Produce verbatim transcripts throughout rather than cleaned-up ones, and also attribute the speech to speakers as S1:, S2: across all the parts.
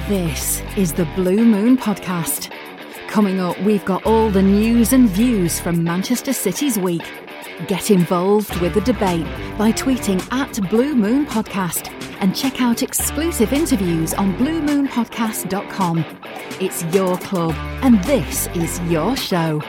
S1: This is the Blue Moon Podcast. Coming up, we've got all the news and views from Manchester City's week. Get involved with the debate by tweeting at Blue Moon Podcast and check out exclusive interviews on blue moon podcast dot com. It's your club and this is your show.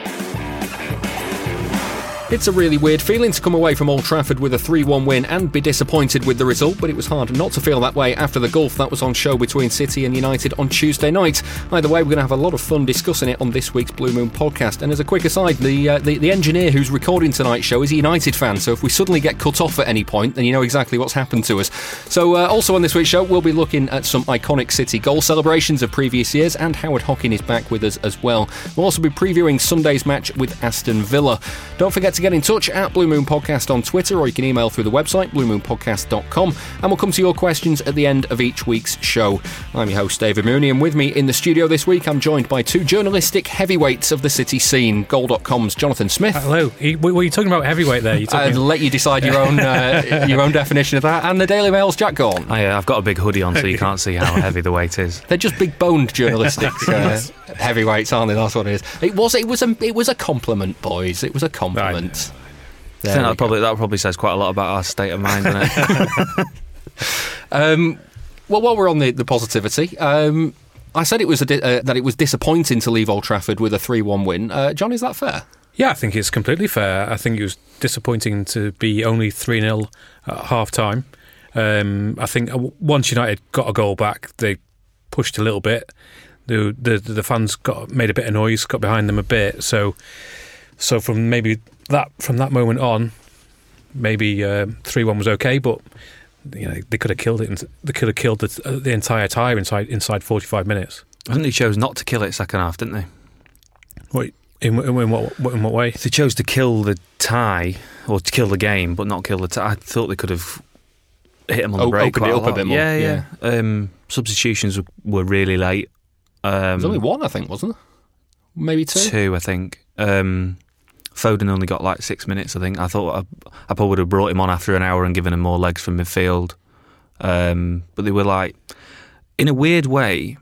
S2: It's a really weird feeling to come away from Old Trafford with a three one win and be disappointed with the result, but it was hard not to feel that way after the gulf that was on show between City and United on Tuesday night. Either way, we're going to have a lot of fun discussing it on this week's Blue Moon Podcast. And as a quick aside, the, uh, the the engineer who's recording tonight's show is a United fan, so if we suddenly get cut off at any point, then you know exactly what's happened to us. So uh, also on this week's show, we'll be looking at some iconic City goal celebrations of previous years, and Howard Hockin is back with us as well. We'll also be previewing Sunday's match with Aston Villa. Don't forget to get in touch at Blue Moon Podcast on Twitter, or you can email through the website blue moon podcast dot com, and we'll come to your questions at the end of each week's show. I'm your host David Mooney, and with me in the studio this week I'm joined by two journalistic heavyweights of the City scene. Goal dot com's Jonathan Smith.
S3: Hello. Were you talking about heavyweight there?
S2: I'll let you decide your own uh, your own definition of that. And the Daily Mail's Jack Gaughan.
S4: I, uh, I've got a big hoodie on so you can't see how heavy the weight is.
S2: They're just big boned journalistic uh, heavyweights, aren't they? That's what it is. It was it was a it was a compliment, boys. It was a compliment.
S4: Right. I think that probably, that probably says quite a lot about our state of mind, doesn't it?
S2: um, well, while we're on the, the positivity, um, I said it was a di- uh, that it was disappointing to leave Old Trafford with a three one win. Uh, John, is that fair?
S3: Yeah, I think it's completely fair. I think it was disappointing to be only three nil at half-time. Um, I think once United got a goal back, they pushed a little bit. The the, the fans got made a bit of noise, got behind them a bit. So, so from maybe... That from that moment on, maybe uh, three one was okay, but you know they could have killed it. And they could have killed the, uh, the entire tie inside inside forty-five minutes.
S4: I think they chose not to kill it second half, didn't they?
S3: What in, in, in what in what way?
S4: They chose to kill the tie or to kill the game, but not kill the tie. I thought they could have hit them on the
S2: oh,
S4: break.
S2: Opened it up a, a bit more.
S4: Yeah, yeah. yeah. Um, substitutions were, were really late. Um,
S2: There's only one, I think, wasn't there? Maybe two.
S4: Two, I think. Um, Foden only got like six minutes, I think. I thought I, I probably would have brought him on after an hour and given him more legs from midfield. Um, but they were like, in a weird way,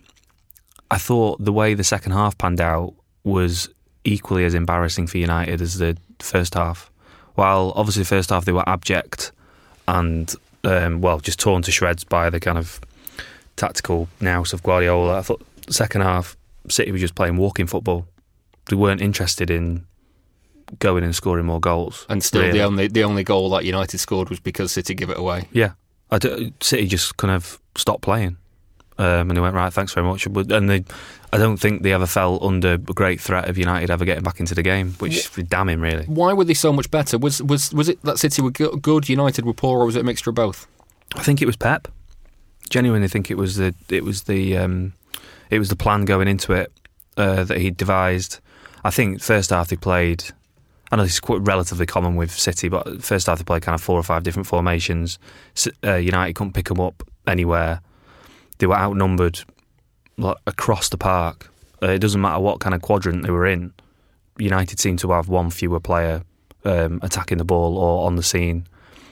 S4: I thought the way the second half panned out was equally as embarrassing for United as the first half. While obviously the first half they were abject and, um, well, just torn to shreds by the kind of tactical nous of Guardiola. I thought the second half, City were just playing walking football. They weren't interested in going and scoring more goals,
S2: and still
S4: really.
S2: the only the only goal that United scored was because City gave it away.
S4: Yeah, I do, City just kind of stopped playing, um, and they went right. Thanks very much. But and they, I don't think they ever fell under a great threat of United ever getting back into the game, which is damning, really.
S2: Why were they so much better? Was was was it that City were good, United were poor, or was it a mixture of both?
S4: I think it was Pep. Genuinely think it was the it was the um, it was the plan going into it uh, that he devised. I think first half they played. I know this is quite relatively common with City, but first half they played kind of four or five different formations. Uh, United couldn't pick them up anywhere. They were outnumbered like, across the park. Uh, it doesn't matter what kind of quadrant they were in. United seemed to have one fewer player um, attacking the ball or on the scene,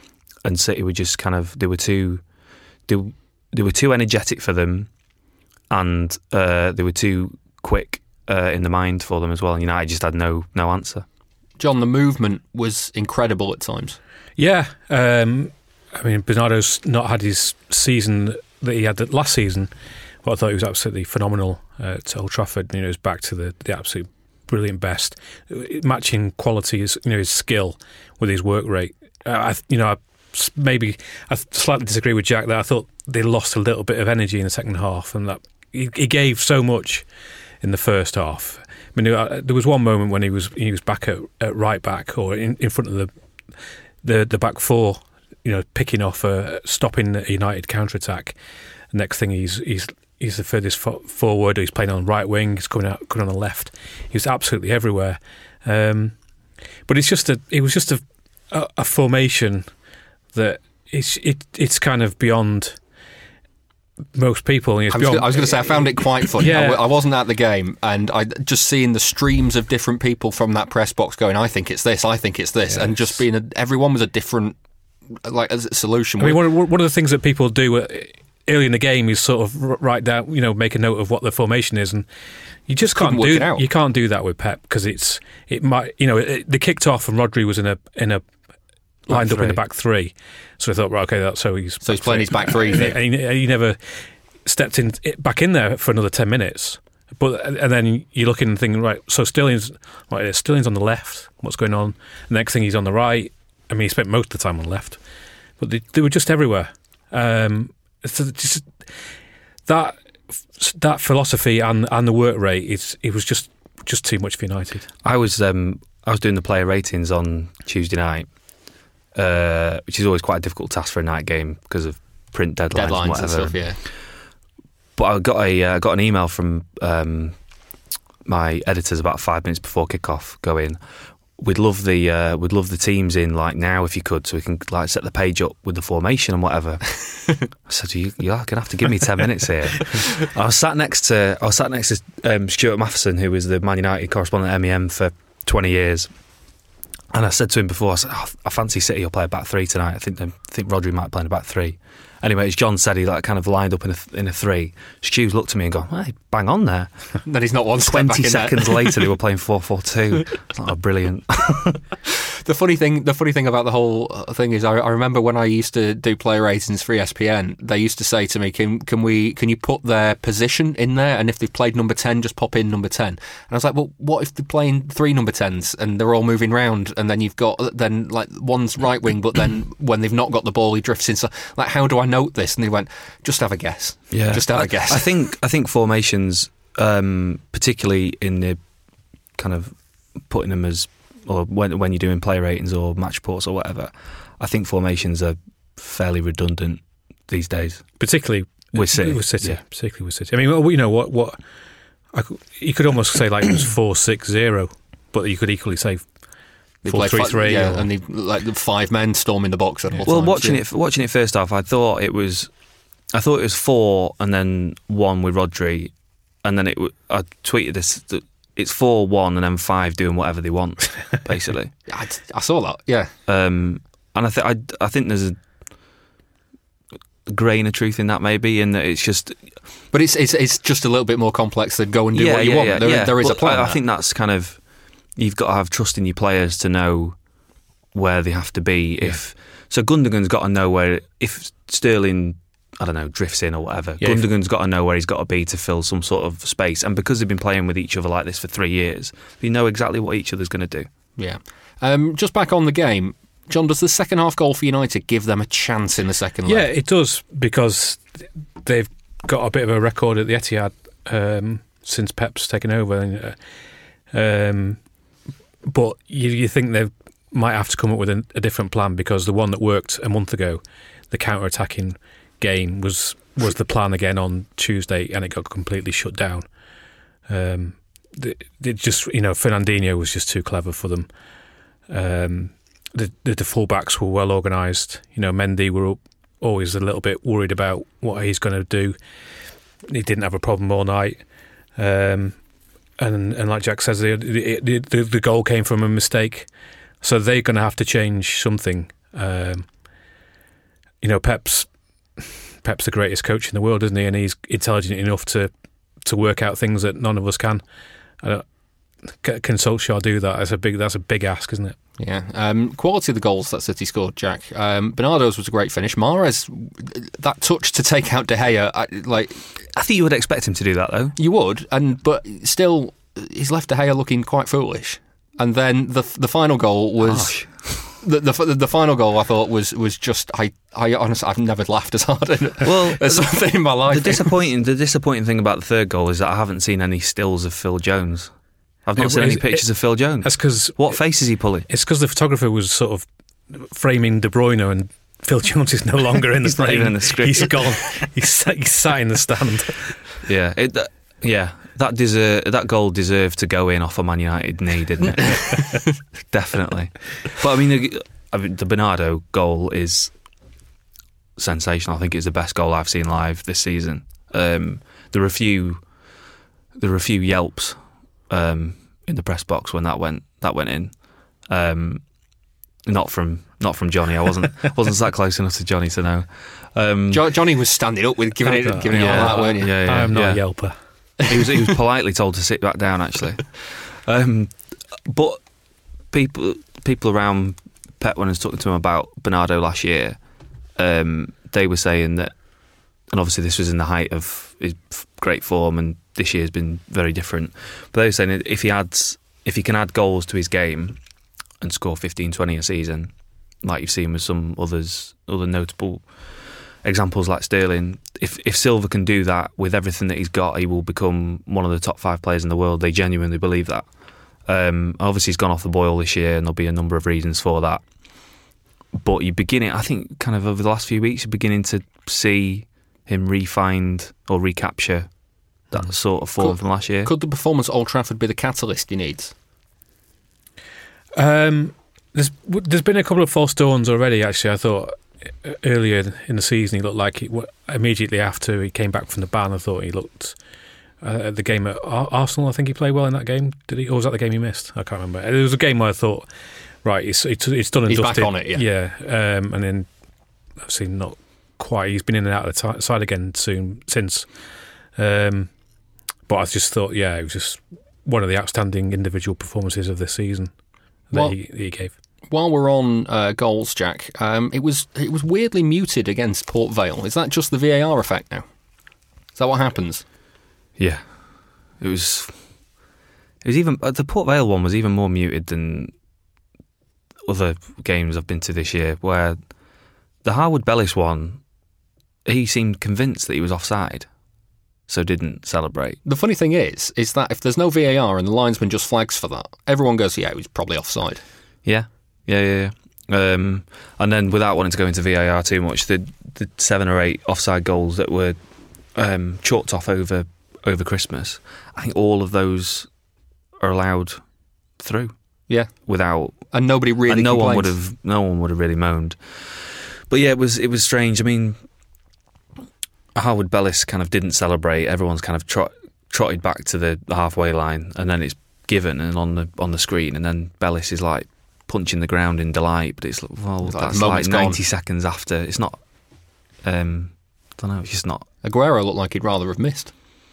S4: and City were just kind of they were too they, they were too energetic for them, and uh, they were too quick uh, in the mind for them as well. And United just had no no answer.
S2: John, the movement was incredible at times.
S3: Yeah, um, I mean, Bernardo's not had his season that he had last season, but I thought he was absolutely phenomenal uh, at Old Trafford. You know, he was back to the, the absolute brilliant best, matching quality, his, you know, his skill with his work rate. Uh, I, you know, I, maybe I slightly disagree with Jack that I thought they lost a little bit of energy in the second half, and that he, he gave so much in the first half. I mean, there was one moment when he was he was back at, at right back or in, in front of the the the back four, you know, picking off a stopping a United counter attack. The next thing he's he's he's the furthest forward. He's playing on the right wing. He's coming out coming on the left. He was absolutely everywhere. Um, but it's just a it was just a a, a formation that it's it it's kind of beyond most people. It's
S2: I was,
S3: beyond,
S2: gonna, I was going to say I found it quite funny.
S3: Yeah.
S2: I, w- I wasn't at the game, and I just seeing the streams of different people from that press box going, "I think it's this, I think it's this," yes. And just being a, everyone was a different like a solution.
S3: I mean, one of, one of the things that people do early in the game, he's sort of write down, you know, make a note of what the formation is, and you just
S2: Couldn't
S3: can't
S2: work
S3: do
S2: it out.
S3: You can't do that with Pep because it's it might you know it, they kicked off and Rodri was in a in a lined up in the back three, so I thought right okay that's so he's
S2: so he's playing his back three,
S3: and he, he, he never stepped in back in there for another ten minutes. But and then you're looking and thinking right, so Sterling's right, Sterling's on the left. What's going on? The next thing he's on the right. I mean, he spent most of the time on the left, but they, they were just everywhere. Um, so just that that philosophy and and the work rate, it's it was just just too much for United.
S4: I was um, I was doing the player ratings on Tuesday night, uh, which is always quite a difficult task for a night game because of print deadlines,
S2: deadlines
S4: and whatever.
S2: and stuff. Yeah.
S4: But I got a uh, got an email from um, my editors about five minutes before kickoff. Going, we'd love the uh, we'd love the teams in like now if you could, so we can like set the page up with the formation and whatever. I said, you, you're gonna have to give me ten minutes here. I was sat next to I was sat next to um, Stuart Matheson, who was the Man United correspondent at M E M for twenty years. And I said to him before, I said, oh, I fancy City will play a back three tonight. I think I think Rodri might play in a back three. Anyway, as John said, he like kind of lined up in a in a three. Stu's looked at me and gone, hey, bang on there.
S2: Then he's not one step back
S4: Twenty
S2: in
S4: seconds
S2: there.
S4: later, they were playing four four two. It's like, oh, brilliant.
S2: The funny thing, the funny thing about the whole thing is, I, I remember when I used to do player ratings for E S P N, they used to say to me, "Can can we can you put their position in there? And if they've played number ten, just pop in number ten." And I was like, "Well, what if they're playing three number tens and they're all moving round, and then you've got then like one's right wing, but then when they've not got the ball, he drifts inside. Like, how do I note this?" And they went, "Just have a guess.
S4: Yeah,
S2: just have
S4: I,
S2: a guess."
S4: I think I think formations, um, particularly in the kind of putting them as, or when when you're doing play ratings or match reports or whatever, I think formations are fairly redundant these days.
S3: Particularly
S4: with City,
S3: with City,
S4: yeah.
S3: particularly with City. I mean, well, you know what? What I could, you could almost say like it was four six zero, but you could equally say
S2: They
S3: four
S2: played
S3: three
S2: fi-
S3: three.
S2: yeah,
S3: or,
S2: and they like the five men storming the box at all
S4: Well,
S2: times.
S4: watching
S2: yeah.
S4: it watching it first half, I thought it was, I thought it was four and then one with Rodri, and then it. w- I tweeted this. That it's four one and then five doing whatever they want, basically.
S2: I, I saw that. Yeah,
S4: Um, and I think I, I think there's a grain of truth in that, maybe, in that it's just
S2: but it's it's it's just a little bit more complex than go and do
S4: yeah,
S2: what you
S4: yeah,
S2: want.
S4: yeah,
S2: there,
S4: yeah.
S2: there is
S4: But
S2: a plan.
S4: I, I
S2: there.
S4: think that's kind of, you've got to have trust in your players to know where they have to be. If so, Gundogan's got to know where. If Sterling, I don't know, drifts in or whatever,
S3: Yeah, if-
S4: Gundogan's got to know where he's got to be to fill some sort of space. And because they've been playing with each other like this for three years, they know exactly what each other's going to do.
S2: Yeah. Um, just back on the game, John, does the second half goal for United give them a chance in the second
S3: yeah,
S2: leg?
S3: it does because they've got a bit of a record at the Etihad um, since Pep's taken over. And, uh, um, but you, you think they might have to come up with a, a different plan because the one that worked a month ago, the counter-attacking game, was was the plan again on Tuesday, and it got completely shut down. Um, they, they just, you know, Fernandinho was just too clever for them. Um, the, the the fullbacks were well organised. You know, Mendy were always a little bit worried about what he's going to do. He didn't have a problem all night. Um, and and like Jack says, the, the the the goal came from a mistake. So they're going to have to change something. Um, you know, Pep's Pep's the greatest coach in the world, isn't he? And he's intelligent enough to to work out things that none of us can. I don't, can Solskjaer do that? That's a big that's a big ask, isn't it?
S2: Yeah. Um, quality of the goals that City scored, Jack. Um, Bernardo's was a great finish. Mahrez, that touch to take out De Gea, I, like
S4: I think you would expect him to do that, though.
S2: you would, and but still, he's left De Gea looking quite foolish. And then the the final goal was
S4: Gosh.
S2: the, the the final goal. I thought was was just I I honestly I've never laughed as hard at,
S4: Well,
S2: at something in my life.
S4: The disappointing, the disappointing thing about the third goal is that I haven't seen any stills of Phil Jones. I've not
S3: It-
S4: seen any
S3: it-
S4: pictures of Phil Jones.
S3: That's because
S4: What face is he pulling?
S3: it's because the photographer was sort of framing De Bruyne, and Phil Jones is no longer in the
S4: He's not
S3: frame.
S4: even in the script.
S3: He's gone. He's sat, he's sat in the stand.
S4: Yeah, it, that, yeah, that deser- that goal deserved to go in off a Man United knee, didn't it? Definitely. But I mean, the, I mean, the Bernardo goal is sensational. I think it's the best goal I've seen live this season. Um, there were a few, there were a few yelps um, in the press box when that went that went in. Um, not from not from Johnny. I wasn't wasn't that close enough to Johnny to know. Um,
S2: jo- Johnny was standing up with giving it, giving
S4: yeah,
S2: it all that, weren't you?
S3: I
S4: Yeah, yeah,
S3: am not
S4: yeah.
S3: a yelper.
S4: He was he was politely told to sit back down, actually. Um, but people people around Pep, when I was talking to him about Bernardo last year, um, they were saying that, and obviously this was in the height of his great form, and this year's been very different. But they were saying that if he adds, if he can add goals to his game and score fifteen, twenty a season, like you've seen with some others, other notable examples like Sterling, if if Silva can do that with everything that he's got, he will become one of the top five players in the world. They genuinely believe that. Um, obviously, he's gone off the boil this year, and there'll be a number of reasons for that. But you're beginning, I think, kind of over the last few weeks, you're beginning to see him re-find or recapture that mm. sort of form
S2: could,
S4: from last year.
S2: Could the performance at Old Trafford be the catalyst he needs?
S3: Um, there's there's been a couple of false dawns already. Actually, I thought earlier in the season he looked like he, immediately after he came back from the ban, I thought he looked. Uh, at the game at Arsenal, I think he played well in that game. Did he? Or was that the game he missed? I can't remember. It was a game where I thought, right, it's it's, it's done and
S2: He's
S3: dusted.
S2: back on it, yeah.
S3: Yeah, um, and then obviously not quite. He's been in and out of the t- side again soon since. Um, but I just thought, yeah, it was just one of the outstanding individual performances of this season that
S2: well,
S3: he, he gave.
S2: While we're on uh, goals, Jack, um, it was it was weirdly muted against Port Vale. Is that just the V A R effect now? Is that what happens?
S4: Yeah, it was. It was even the Port Vale one was even more muted than other games I've been to this year. Where the Harwood Bellis one, he seemed convinced that he was offside, so didn't celebrate.
S2: The funny thing is, is that if there's no V A R and the linesman just flags for that, everyone goes, "Yeah, he was probably offside."
S4: Yeah, yeah, yeah. yeah. Um, and then without wanting to go into V A R too much, the the seven or eight offside goals that were um, chalked off over. over Christmas, I think all of those are allowed through.
S2: Yeah,
S4: without
S2: and nobody really.
S4: And no
S2: complains.
S4: one would have. No one would have really moaned. But yeah, it was it was strange. I mean, Harwood Bellis kind of didn't celebrate. Everyone's kind of trot, trotted back to the, the halfway line, and then it's given and on the on the screen, and then Bellis is like punching the ground in delight. But it's well,
S2: it's
S4: that's
S2: like
S4: like ninety
S2: gone.
S4: seconds after. It's not. Um, I don't know. It's just not.
S2: Aguero looked like he'd rather have missed.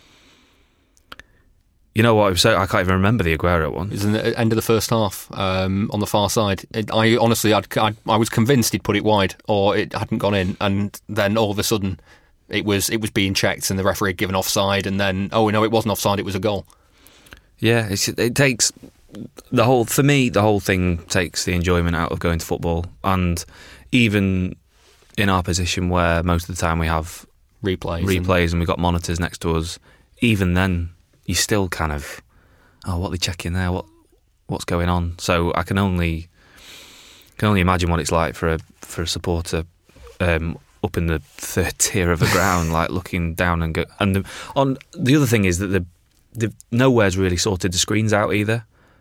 S4: You know what? So I can't even remember the Aguero one.
S2: It was in the end of the first half um, on the far side. It, I honestly, I'd, I'd, I was convinced he'd put it wide or it hadn't gone in, and then all of a sudden, it was it was being checked, and the referee had given offside, and then oh no, it wasn't offside; it was a goal.
S4: Yeah, it's, it takes the whole for me. The whole thing takes the enjoyment out of going to football, and even in our position where most of the time we have
S2: replays,
S4: replays, and, and we've got monitors next to us, even then. You still kind of, oh, what are they checking there? What, what's going on? So I can only, can only imagine what it's like for a for a supporter um, up in the third tier of the ground, like looking down and go. And the, on the other thing is that the, the nowhere's really sorted the screens out either.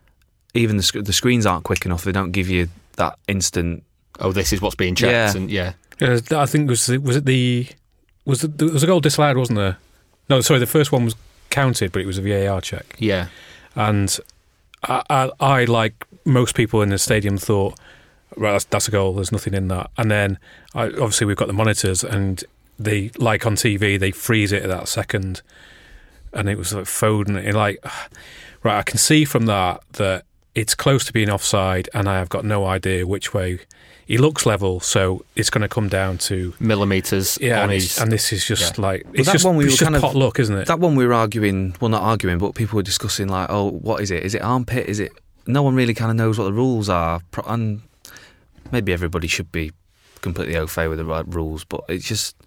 S4: Even the the screens aren't quick enough. They don't give you that instant.
S2: Oh, this is what's being checked.
S4: Yeah.
S2: And yeah.
S3: yeah, I think was it, was it the was it, there was a goal disallowed, wasn't there? No, sorry, the first one was counted, but it was a V A R check.
S2: Yeah,
S3: and I, I, I like most people in the stadium thought, right, that's, that's a goal. There's nothing in that. And then I, obviously we've got the monitors, and they like on T V they freeze it at that second, and it was like Foden. And like, right, I can see from that that it's close to being offside, and I have got no idea which way. He looks level, so it's going to come down to
S2: millimetres.
S3: Yeah,
S2: on
S3: and,
S2: his,
S3: and this is just
S2: yeah.
S3: like
S4: Well,
S3: it's
S4: that
S3: just,
S4: one we
S3: it's
S4: were
S3: just
S4: kind of-
S3: pot luck, isn't it?
S4: That one we were arguing, well, not arguing, but people were discussing like, oh, what is it? Is it armpit? Is it? No one really kind of knows what the rules are, Pro- and maybe everybody should be completely au fait with the right rules, but it's just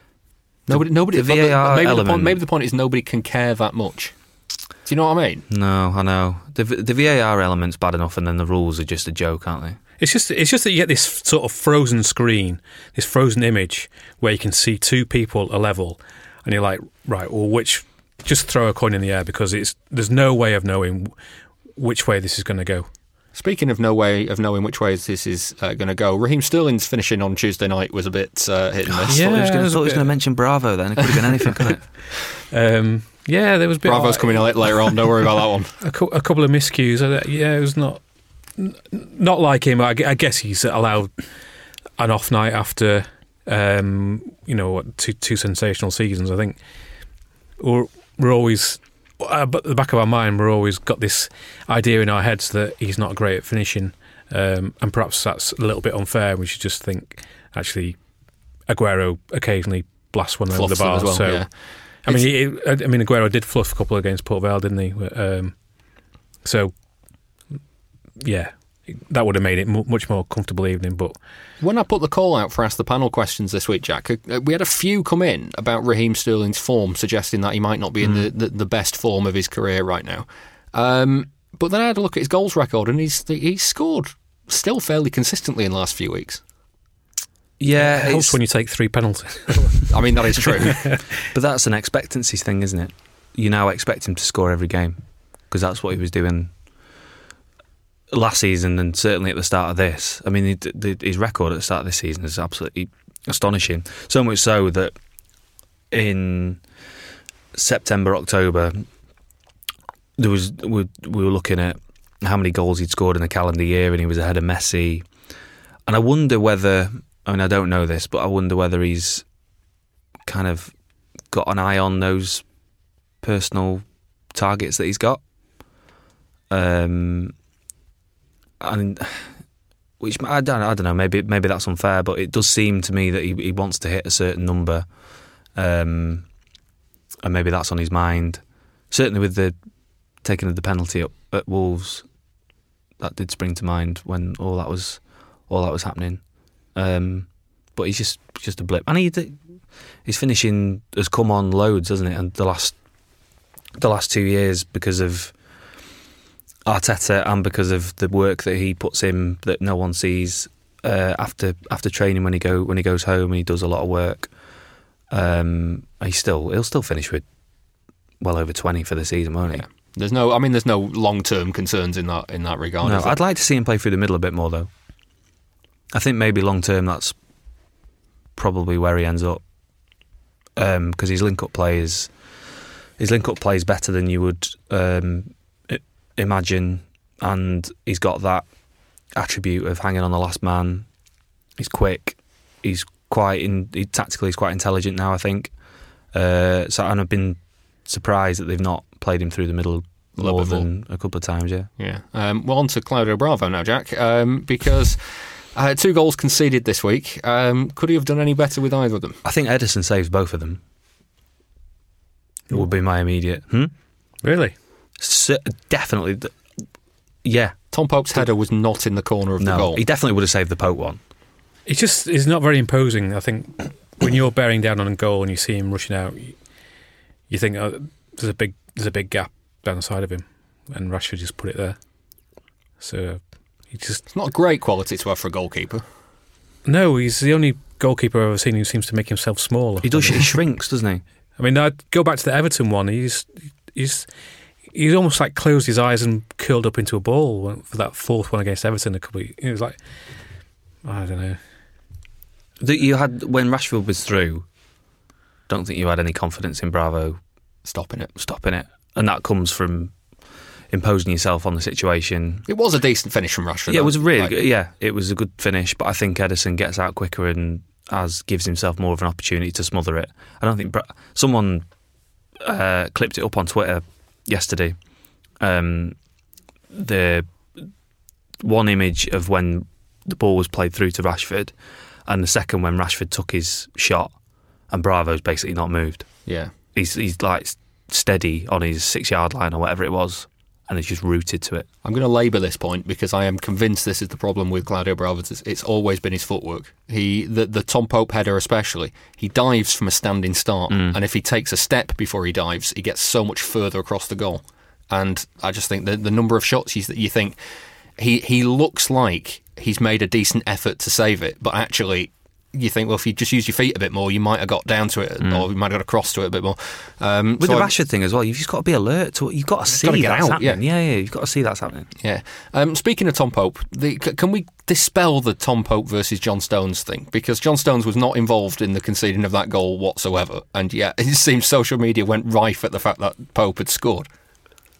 S2: nobody. Nobody.
S4: the V A R
S2: maybe, the
S4: element-
S2: point, maybe the point is nobody can care that much. Do you know what I mean?
S4: No, I know the the V A R element's bad enough, and then the rules are just a joke, aren't they?
S3: It's just it's just that you get this sort of frozen screen, this frozen image where you can see two people a level, and you're like, right, well, which just throw a coin in the air because it's there's no way of knowing which way this is going to go.
S2: Speaking of no way of knowing which way this is uh, going to go, Raheem Sterling's finishing on Tuesday night was a bit uh, hit and miss.
S3: Yeah,
S4: I thought he was
S3: it was a
S4: going to
S3: bit-
S4: mention Bravo then. It could have been anything, couldn't it?
S3: Um, yeah, there was a bit
S2: Bravo's
S3: like,
S2: coming out later on. Don't worry about that one.
S3: a, cou- a couple of miscues. Uh, Yeah, it was not n- not like him. I, I guess he's allowed an off night after, um, you know, what, two, two sensational seasons. I think we're, we're always, at the back of our mind, we're always got this idea in our heads that he's not great at finishing, um, and perhaps that's a little bit unfair. We should just think, actually, Aguero occasionally blasts one over the bar.
S2: Well,
S3: so,
S2: yeah.
S3: I mean, he, I mean, Aguero did fluff a couple against Port Vale, didn't he? Um, so, yeah, that would have made it m- much more comfortable evening. But
S2: when I put the call out for Ask the Panel questions this week, Jack, uh, we had a few come in about Raheem Sterling's form, suggesting that he might not be in the, the, the best form of his career right now. Um, but then I had a look at his goals record, and he's he's scored still fairly consistently in the last few weeks.
S4: Yeah,
S3: it helps when you take three penalties.
S2: I mean, that is true.
S4: But that's an expectancy thing, isn't it? You now expect him to score every game, because that's what he was doing last season and certainly at the start of this. I mean, the, the, his record at the start of this season is absolutely astonishing. So much so that in September, October, there was we, we were looking at how many goals he'd scored in the calendar year, and he was ahead of Messi. And I wonder whether, I mean, I don't know this, but I wonder whether he's kind of got an eye on those personal targets that he's got. Um, and which I don't, I don't know. Maybe, maybe that's unfair, but it does seem to me that he, he wants to hit a certain number, um, and maybe that's on his mind. Certainly, with the taking of the penalty up at Wolves, that did spring to mind when all that was all that was happening. Um, but he's just just a blip, and he his finishing has come on loads, hasn't it? And the last the last two years because of Arteta and because of the work that he puts in that no one sees uh, after after training when he go when he goes home and he does a lot of work. Um, he still he'll still finish with well over twenty for the season, won't he?
S2: Yeah. There's no, I mean, there's no long term concerns in that in that regard.
S4: No, I'd like to see him play through the middle a bit more, though. I think maybe long term that's probably where he ends up, because um, his link up play is his link up play is better than you would um, imagine, and he's got that attribute of hanging on the last man. He's quick. He's quite in. He, tactically, he's quite intelligent now, I think. Uh, so, and I've been surprised that they've not played him through the middle more than a couple of times. Yeah.
S2: Yeah. Um, well, on to Claudio Bravo now, Jack, um, because uh, two goals conceded this week. Um, could he have done any better with either of them?
S4: I think Ederson saves both of them. It would be my immediate. Hmm?
S3: Really?
S4: So, definitely. Yeah.
S2: Tom Pope's header was not in the corner of
S4: no,
S2: the goal.
S4: He definitely would have saved the Pope one.
S3: He just is not very imposing. I think when you're bearing down on a goal and you see him rushing out, you, you think oh, there's a big there's a big gap down the side of him, and Rashford just put it there. So he just
S2: it's not a great quality to have for a goalkeeper.
S3: No, he's the only goalkeeper I've ever seen who seems to make himself smaller.
S4: He does. He shrinks, doesn't he?
S3: I mean, I'd go back to the Everton one. He's he's he's almost like closed his eyes and curled up into a ball for that fourth one against Everton. A couple, of, it was like I don't know.
S4: That you had when Rashford was through. Don't think you had any confidence in Bravo
S2: stopping it,
S4: stopping it, and that comes from imposing yourself on the situation.
S2: It was a decent finish from Rashford.
S4: Yeah,
S2: though.
S4: it was really
S2: like,
S4: good. Yeah, it was a good finish, but I think Ederson gets out quicker and as gives himself more of an opportunity to smother it. I don't think Bra- someone uh, clipped it up on Twitter yesterday. Um, the one image of when the ball was played through to Rashford, and the second when Rashford took his shot, and Bravo's basically not moved.
S2: Yeah,
S4: he's he's like steady on his six yard line or whatever it was, and he's just rooted to it.
S2: I'm going to labour this point because I am convinced this is the problem with Claudio Bravo. It's, it's always been his footwork. He the, the Tom Pope header especially, he dives from a standing start, mm. and if he takes a step before he dives, he gets so much further across the goal. And I just think the the number of shots he's, that you think he he looks like he's made a decent effort to save it, but actually you think, well, if you just use your feet a bit more, you might have got down to it, mm. or you might have got across to it a bit more. Um,
S4: With
S2: so
S4: the
S2: I,
S4: Rashford thing as well, you've just got to be alert to it. You've got to see
S2: got to get
S4: that's
S2: out,
S4: happening.
S2: Yeah.
S4: yeah, yeah, you've got to see that's happening.
S2: Yeah. Um, speaking of Tom Pope, the, can we dispel the Tom Pope versus John Stones thing? Because John Stones was not involved in the conceding of that goal whatsoever, and yet it seems social media went rife at the fact that Pope had scored.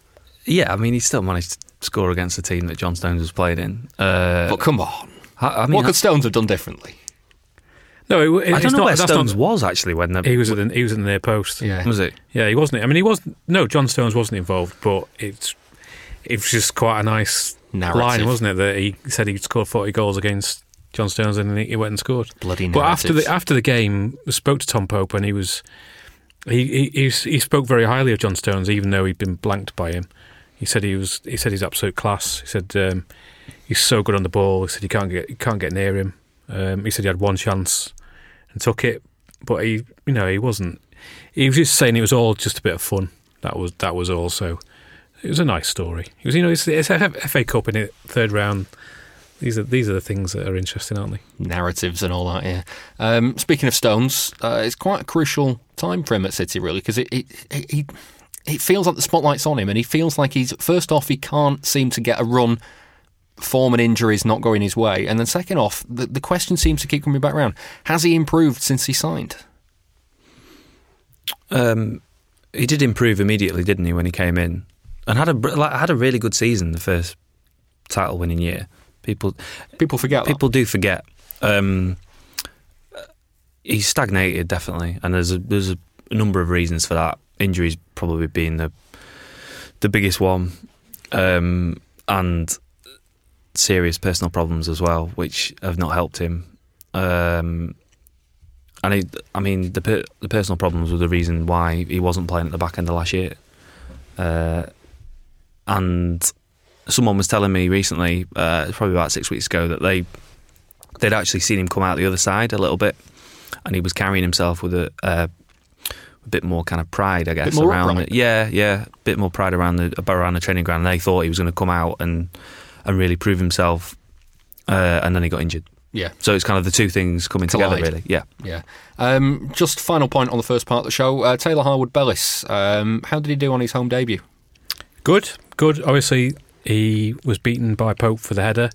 S4: Yeah, I mean, he still managed to score against the team that John Stones was playing in. Uh,
S2: but come on.
S4: I, I mean,
S2: what could Stones have done differently?
S3: No, it, it,
S4: I don't know
S3: not,
S4: where
S3: that's
S4: Stones
S3: not,
S4: was actually when the,
S3: he was at the, he was in the near post.
S2: Yeah.
S4: Was it?
S3: Yeah, he wasn't. I mean, he wasn't. No, John Stones wasn't involved, but it's it was just quite a nice
S2: narrative
S3: line, wasn't it? That he said he scored forty goals against John Stones, and he went and scored.
S2: Bloody
S3: But after
S2: narratives.
S3: the after the game, I spoke to Tom Pope, and he was he he he, he spoke very highly of John Stones, even though he'd been blanked by him. He said he was. He said he's absolute class. He said um, he's so good on the ball. He said you can't get you can't get near him. Um, he said he had one chance and took it, but he, you know, he wasn't. He was just saying it was all just a bit of fun. That was that was all. So it was a nice story. It was, you know, it's, it's a F A Cup in it, third round. These are these are the things that are interesting, aren't they?
S2: Narratives and all that. Yeah. Um, speaking of Stones, uh, it's quite a crucial time for him at City, really, because it it, it it it feels like the spotlight's on him, and he feels like he's first off he can't seem to get a run. Form and injuries not going his way, and then second off, the, the question seems to keep coming back around. Has he improved since he signed?
S4: Um, he did improve immediately, didn't he, when he came in, and had a like, had a really good season the first title-winning year. People,
S2: people forget.
S4: People
S2: that.
S4: do forget. Um, he's stagnated definitely, and there's a, there's a number of reasons for that. Injuries probably being the the biggest one, um, and serious personal problems as well, which have not helped him. Um, and he, I mean, the per, the personal problems were the reason why he wasn't playing at the back end of last year. Uh, and someone was telling me recently, uh, probably about six weeks ago, that they they'd actually seen him come out the other side a little bit, and he was carrying himself with a, uh, a bit more kind of pride, I guess, around it. Yeah, yeah, a bit more pride around the around the training ground. And they thought he was going to come out and. and really prove himself, uh, and then he got injured.
S2: Yeah.
S4: So it's kind of the two things coming
S2: Collide.
S4: together, really. Yeah.
S2: Yeah. Um, just final point on the first part of the show. Uh, Taylor Harwood-Bellis, um, how did he do on his home debut?
S3: Good, good. Obviously, he was beaten by Pope for the header.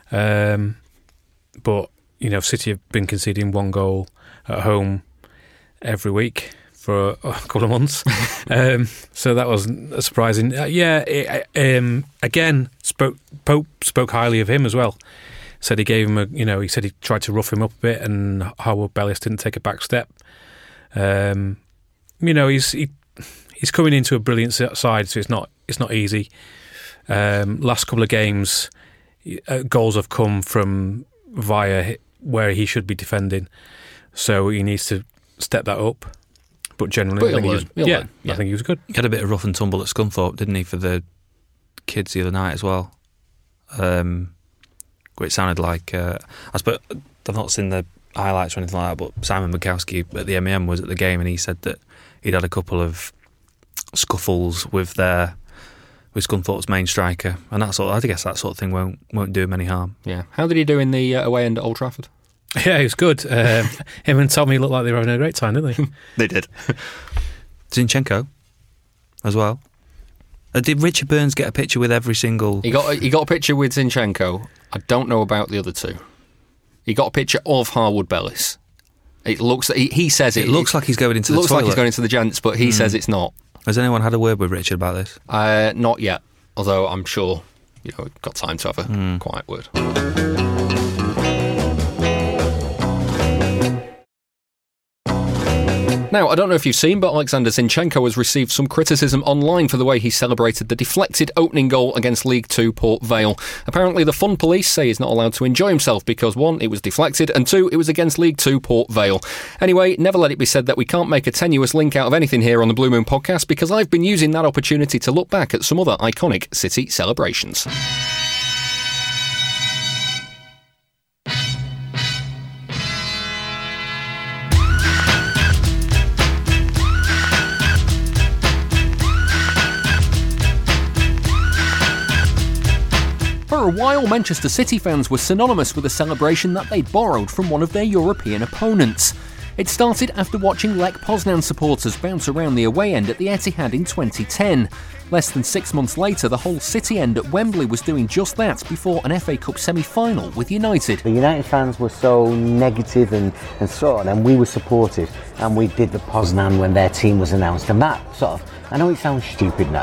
S3: Um, but, you know, City have been conceding one goal at home every week for a couple of months. um, so that wasn't surprising. Uh, yeah, it, um, again, spoke, Pope spoke highly of him as well. Said he gave him a, you know, he said he tried to rough him up a bit, and Harwood-Bellis didn't take a back step. Um, you know, he's he, he's coming into a brilliant side, so it's not it's not easy. Um, last couple of games, uh, goals have come from via where he should be defending, so he needs to step that up. But generally,
S2: but
S3: I, think he was, yeah,
S2: yeah,
S3: I think he was good.
S4: He had a bit of rough and tumble at Scunthorpe, didn't he, for the kids the other night as well? Um, it sounded like uh, I suppose I've not seen the highlights or anything like that, but Simon Bukowski at the M E M was at the game, and he said that he'd had a couple of scuffles with their with Scunthorpe's main striker, and that sort of, I guess that sort of thing won't won't do him any harm.
S2: Yeah. How did he do in the uh, away end at Old Trafford?
S3: Yeah, he was good. Um, him and Tommy looked like they were having a great time, didn't they?
S2: They did.
S4: Zinchenko as well. Uh, did Richard Burns get a picture with every single...
S2: He got, he got a picture with Zinchenko. I don't know about the other two. He got a picture of Harwood-Bellis. It looks... He, he says it...
S4: It looks like he's going into the
S2: looks
S4: toilet.
S2: like he's going into the gents, but he mm. says it's not.
S4: Has anyone had a word with Richard about this?
S2: Uh, not yet. Although I'm sure, you know, we've got time to have a mm. quiet word. Now, I don't know if you've seen, but Alexander Zinchenko has received some criticism online for the way he celebrated the deflected opening goal against League Two Port Vale. Apparently, the Fun Police say he's not allowed to enjoy himself because, one, it was deflected, and two, it was against League Two Port Vale. Anyway, never let it be said that we can't make a tenuous link out of anything here on the Blue Moon podcast, because I've been using that opportunity to look back at some other iconic City celebrations. For a while, Manchester City fans were synonymous with a celebration that they'd borrowed from one of their European opponents. It started after watching Lech Poznan supporters bounce around the away end at the Etihad in twenty ten. Less than six months later, the whole City end at Wembley was doing just that before an F A Cup semi-final with United.
S5: The United fans were so negative and, and so on, and we were supportive, and we did the Poznan when their team was announced, and that sort of, I know it sounds stupid now,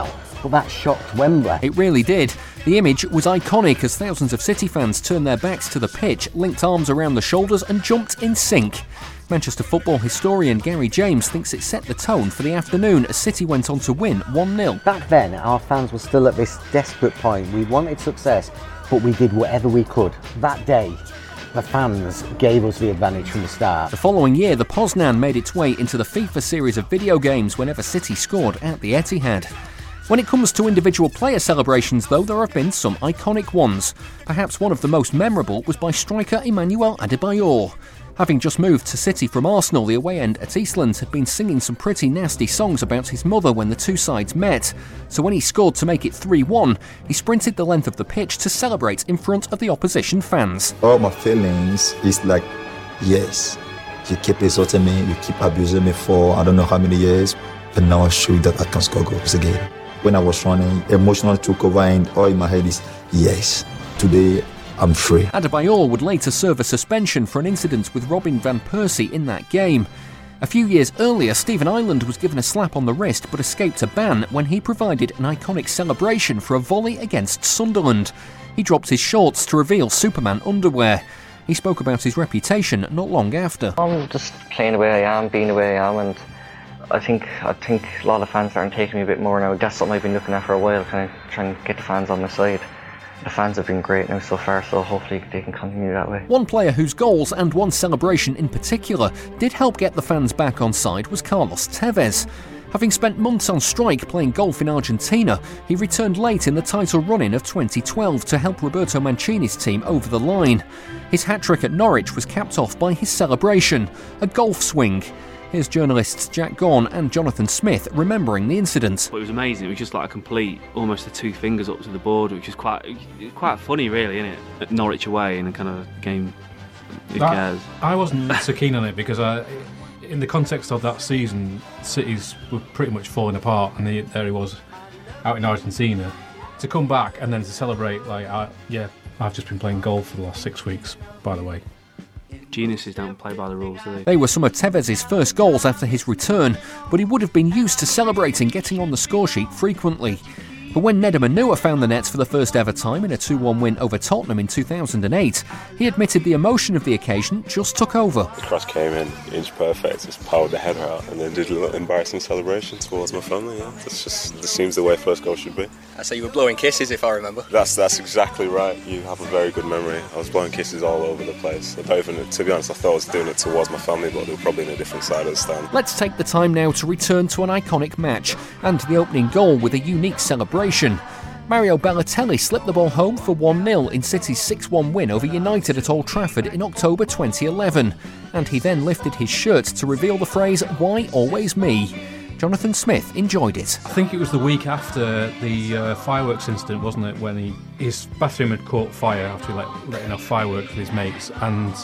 S5: but that shocked Wembley.
S2: It really did. The image was iconic as thousands of City fans turned their backs to the pitch, linked arms around the shoulders and jumped in sync. Manchester football historian Gary James thinks it set the tone for the afternoon as City went on to win one nil.
S5: Back then, our fans were still at this desperate point. We wanted success, but we did whatever we could. That day, the fans gave us the advantage from the start.
S2: The following year, the Poznan made its way into the FIFA series of video games whenever City scored at the Etihad. When it comes to individual player celebrations, though, there have been some iconic ones. Perhaps one of the most memorable was by striker Emmanuel Adebayor. Having just moved to City from Arsenal, the away end at Eastland had been singing some pretty nasty songs about his mother when the two sides met. So when he scored to make it three one, he sprinted the length of the pitch to celebrate in front of the opposition fans.
S6: All my feelings is like, yes, you keep insulting me, you keep abusing me for I don't know how many years, but now I show you that I can score goals again. When I was running, emotional took over and all in my head is, yes, today I'm free.
S2: Adebayor would later serve a suspension for an incident with Robin van Persie in that game. A few years earlier, Stephen Ireland was given a slap on the wrist but escaped a ban when he provided an iconic celebration for a volley against Sunderland. He dropped his shorts to reveal Superman underwear. He spoke about his reputation not long after.
S7: I'm just playing the way I am, being the way I am, and I think I think a lot of fans aren't taking me a bit more now. That's something I've been looking at for a while, kind of trying to get the fans on my side. The fans have been great now so far, so hopefully they can continue that way.
S2: One player whose goals, and one celebration in particular, did help get the fans back on side was Carlos Tevez. Having spent months on strike playing golf in Argentina, he returned late in the title run-in of twenty twelve to help Roberto Mancini's team over the line. His hat-trick at Norwich was capped off by his celebration, a golf swing. Here's journalists Jack Gaughan and Jonathan Smith remembering the incident.
S8: It was amazing. It was just like a complete, almost the two fingers up to the board, which is quite quite funny, really, isn't it? At Norwich away in a kind of game. Who
S3: that,
S8: cares?
S3: I wasn't so keen on it because, I, in the context of that season, Cities were pretty much falling apart, and he, there he was out in Argentina to come back and then to celebrate. Like, I, yeah, I've just been playing golf for the last six weeks, by the way.
S8: Geniuses don't play by the rules, do they?
S2: They were some of Tevez's first goals after his return, but he would have been used to celebrating getting on the score sheet frequently. But when Nedum Onuoha found the nets for the first ever time in a two one win over Tottenham in two thousand eight, he admitted the emotion of the occasion just took over.
S9: The cross came in, inch perfect, just powered the header out and then did a little embarrassing celebration towards my family. Yeah, that's just this seems the way first goal should be.
S10: So you were blowing kisses, if I remember.
S9: That's that's exactly right. You have a very good memory. I was blowing kisses all over the place. I don't even, to be honest, I thought I was doing it towards my family, but they were probably in a different side of the stand.
S2: Let's take the time now to return to an iconic match and the opening goal with a unique celebration. Mario Balotelli slipped the ball home for one nil in City's six one win over United at Old Trafford in October twenty eleven, and he then lifted his shirt to reveal the phrase, "Why always me?" Jonathan Smith enjoyed it.
S3: I think it was the week after the uh, fireworks incident, wasn't it, when he, his bathroom had caught fire after he let, letting off fireworks with his mates, and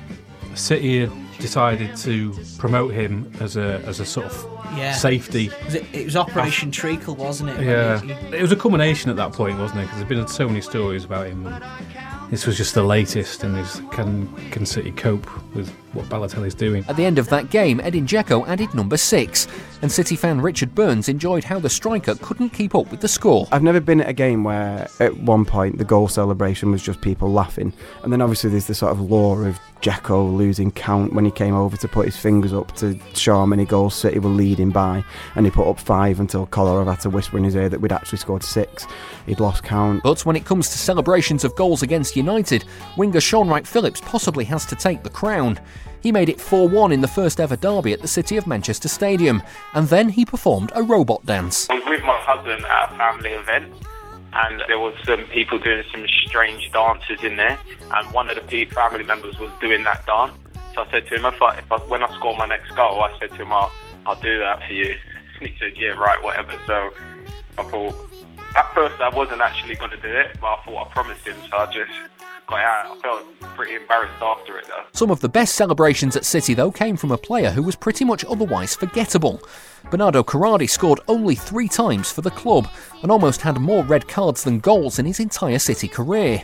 S3: City had decided to promote him as a as a sort of
S11: yeah.
S3: safety.
S11: Was it, it was Operation Treacle, wasn't it?
S3: Yeah,
S11: he,
S3: it was a culmination at that point, wasn't it? Because there'd been so many stories about him. This was just the latest in his can can City cope with what Balotelli's doing.
S2: At the end of that game, Edin Dzeko added number six, and City fan Richard Burns enjoyed how the striker couldn't keep up with the score.
S12: I've never been at a game where at one point the goal celebration was just people laughing, and then obviously there's the sort of lore of Dzeko losing count when he came over to put his fingers up to show how many goals City were leading by, and he put up five until Kolarov had to whisper in his ear that we'd actually scored six. He'd lost count.
S2: But when it comes to celebrations of goals against United, winger Shaun Wright-Phillips possibly has to take the crown. He made it four one in the first ever derby at the City of Manchester Stadium, and then he performed a robot dance.
S13: I was with my cousin at a family event, and there was some people doing some strange dances in there, and one of the family members was doing that dance. So I said to him, if I, if I, when I score my next goal, I said to him, I'll, I'll do that for you. And he said, yeah, right, whatever. So I thought, at first I wasn't actually going to do it, but I thought I promised him, so I just got out. I felt pretty embarrassed after it, though.
S2: Some of the best celebrations at City, though, came from a player who was pretty much otherwise forgettable. Bernardo Corradi scored only three times for the club and almost had more red cards than goals in his entire City career.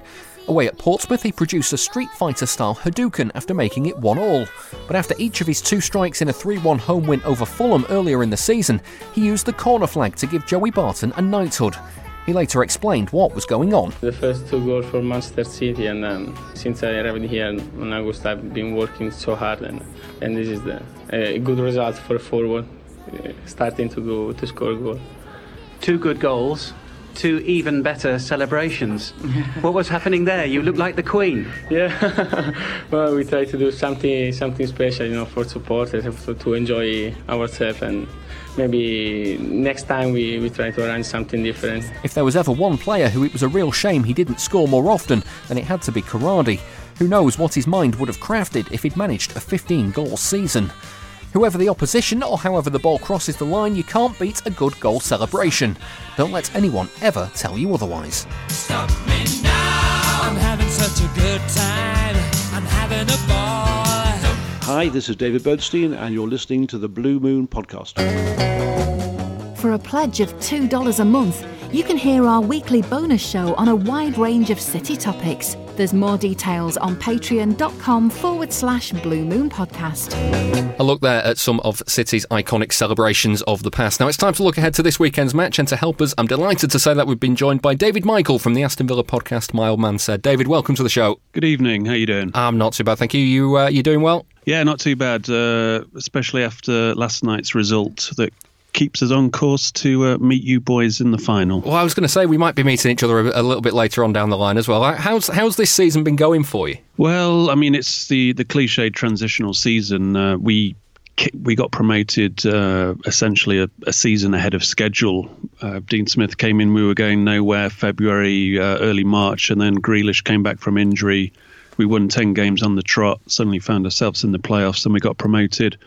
S2: Away at Portsmouth, he produced a Street Fighter-style Hadouken after making it one all. But after each of his two strikes in a three one home win over Fulham earlier in the season, he used the corner flag to give Joey Barton a knighthood. He later explained what was going on.
S14: The first two goals for Manchester City, and um, since I arrived here in August, I've been working so hard, and, and this is the, a good result for a forward, uh, starting to go to score a goal.
S15: Two good goals. Two even better celebrations. What was happening there? You look like the Queen.
S14: Yeah, well, we try to do something something special, you know, for supporters, to, to enjoy ourselves, and maybe next time we, we try to arrange something different.
S2: If there was ever one player who it was a real shame he didn't score more often, then it had to be Corradi. Who knows what his mind would have crafted if he'd managed a fifteen-goal season. Whoever the opposition or however the ball crosses the line, you can't beat a good goal celebration. Don't let anyone ever tell you otherwise.
S16: Stop me now. I'm having such a good time. I'm having a ball.
S17: Hi, this is David Bernstein, and you're listening to the Blue Moon Podcast.
S1: For a pledge of two dollars a month, you can hear our weekly bonus show on a wide range of city topics. There's more details on patreon.com forward slash Blue Moon Podcast.
S2: A look there at some of City's iconic celebrations of the past. Now it's time to look ahead to this weekend's match, and to help us, I'm delighted to say that we've been joined by David Michael from the Aston Villa podcast, My Old Man Said. David, welcome to the show.
S18: Good evening, how you doing?
S2: I'm not too bad, thank you. You, uh, you doing well?
S18: Yeah, not too bad, uh, especially after last night's result that keeps us on course to uh, meet you boys in the final.
S2: Well, I was going to say we might be meeting each other a, a little bit later on down the line as well. How's how's this season been going for you?
S18: Well, I mean, it's the the cliched transitional season. Uh, we we got promoted uh, essentially a, a season ahead of schedule. Uh, Dean Smith came in, we were going nowhere. February, uh, early March, and then Grealish came back from injury. We won ten games on the trot. Suddenly found ourselves in the playoffs, and we got promoted.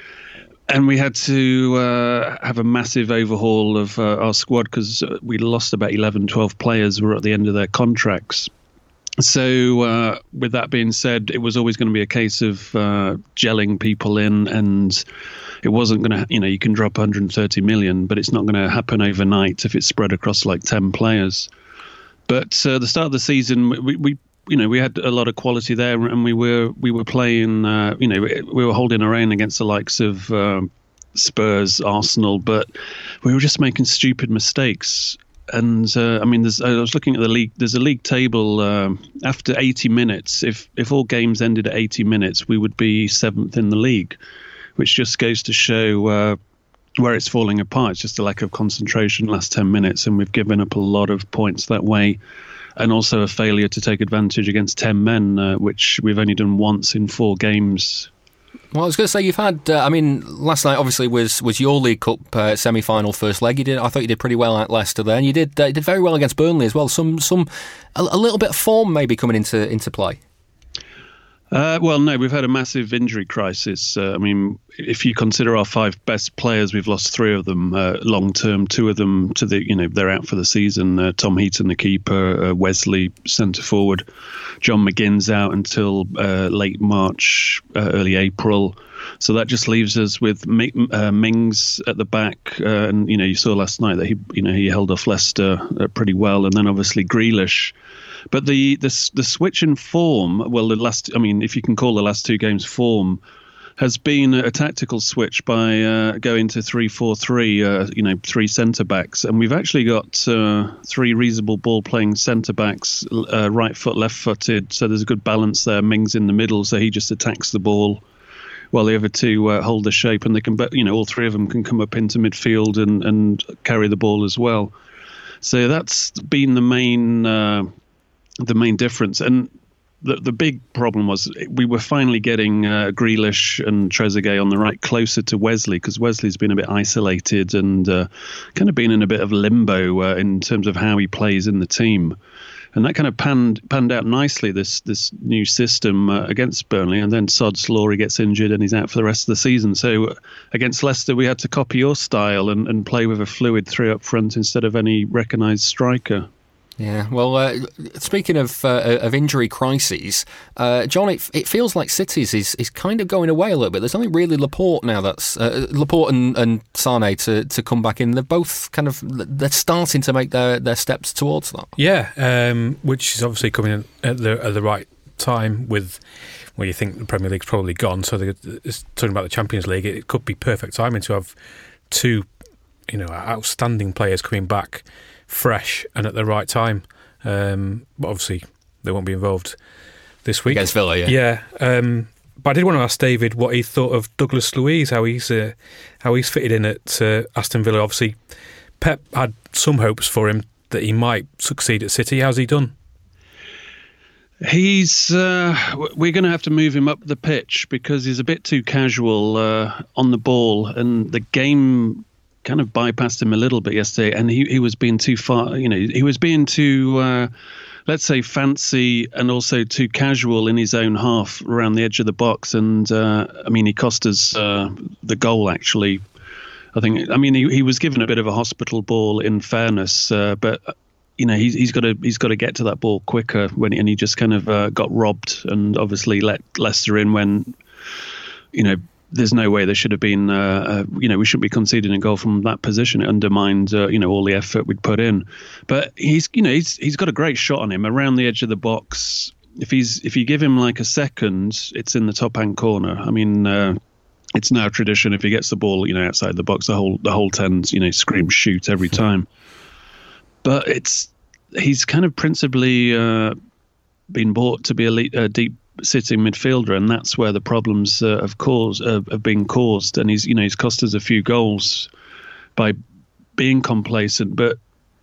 S18: And we had to uh, have a massive overhaul of uh, our squad because we lost about eleven, twelve players who were at the end of their contracts. So uh, with that being said, it was always going to be a case of uh, gelling people in, and it wasn't going to, you know, you can drop one hundred thirty million, but it's not going to happen overnight if it's spread across like ten players. But uh, the start of the season, we, we you know, we had a lot of quality there, and we were we were playing, uh, you know, we were holding our own against the likes of uh, Spurs, Arsenal, but we were just making stupid mistakes. And uh, I mean, there's, I was looking at the league. There's a league table uh, after eighty minutes. If if all games ended at eighty minutes, we would be seventh in the league, which just goes to show uh, where it's falling apart. It's just a lack of concentration last ten minutes, and we've given up a lot of points that way. And also a failure to take advantage against ten men, uh, which we've only done once in four games.
S2: Well, I was going to say you've had. Uh, I mean, last night obviously was was your League Cup uh, semi-final first leg. You did. I thought you did pretty well at Leicester there, and you did. Uh, you did very well against Burnley as well. Some some a, a little bit of form maybe coming into into play.
S18: Uh, well, no, we've had a massive injury crisis. Uh, I mean, if you consider our five best players, we've lost three of them uh, long term. Two of them to the, you know, they're out for the season. Uh, Tom Heaton, the keeper, uh, Wesley, centre forward, John McGinn's out until uh, late March, uh, early April. So that just leaves us with uh, Mings at the back, uh, and you know, you saw last night that he, you know, he held off Leicester uh, pretty well, and then obviously Grealish. But the, the the switch in form, well, the last, I mean, if you can call the last two games form, has been a tactical switch by uh, going to three four three, uh, you know, three centre-backs. And we've actually got uh, three reasonable ball-playing centre-backs, uh, right foot, left-footed, so there's a good balance there. Mings in the middle, so he just attacks the ball, while the other two uh, hold the shape, and they can, you know, all three of them can come up into midfield and, and carry the ball as well. So that's been the main... Uh, the main difference. And the the big problem was we were finally getting uh, Grealish and Trezeguet on the right closer to Wesley, because Wesley's been a bit isolated and uh, kind of been in a bit of limbo uh, in terms of how he plays in the team. And that kind of panned panned out nicely, this this new system uh, against Burnley. And then Sod's Laurie gets injured and he's out for the rest of the season. So uh, against Leicester, we had to copy your style and, and play with a fluid three up front instead of any recognised striker.
S2: Yeah, well, uh, speaking of uh, of injury crises, uh, John, it, it feels like City's is, is kind of going away a little bit. There's only really Laporte now that's uh, Laporte and, and Sane to, to come back in. They're both kind of they're starting to make their, their steps towards that.
S3: Yeah, um, which is obviously coming in at the at the right time with where you think the Premier League's probably gone. So it's talking about the Champions League, it could be perfect timing to have two, you know, outstanding players coming back fresh and at the right time. Um, but obviously they won't be involved this week
S2: against Villa. Yeah,
S3: yeah. Um, but I did want to ask David what he thought of Douglas Luiz, how he's uh, how he's fitted in at uh, Aston Villa. Obviously, Pep had some hopes for him that he might succeed at City. How's he done?
S18: He's uh, we're going to have to move him up the pitch because he's a bit too casual uh, on the ball, and the game kind of bypassed him a little bit yesterday, and he, he was being too far, you know, he was being too, uh, let's say, fancy and also too casual in his own half around the edge of the box. And, uh, I mean, he cost us uh, the goal, actually. I think, I mean, he, he was given a bit of a hospital ball in fairness, uh, but, you know, he's, he's got to he's got to get to that ball quicker, when and he just kind of uh, got robbed and obviously let Leicester in when, you know, there's no way there should have been, uh, uh, you know, we shouldn't be conceding a goal from that position. It undermined, uh, you know, all the effort we'd put in. But he's, you know, he's he's got a great shot on him around the edge of the box. If he's if you give him like a second, it's in the top hand corner. I mean, uh, it's now tradition. If he gets the ball, you know, outside the box, the whole the whole tens, you know, scream shoot every time. But it's he's kind of principally uh, been bought to be a, le- a deep sitting midfielder, and that's where the problems uh, have caused uh, have been caused. And he's you know he's cost us a few goals by being complacent. But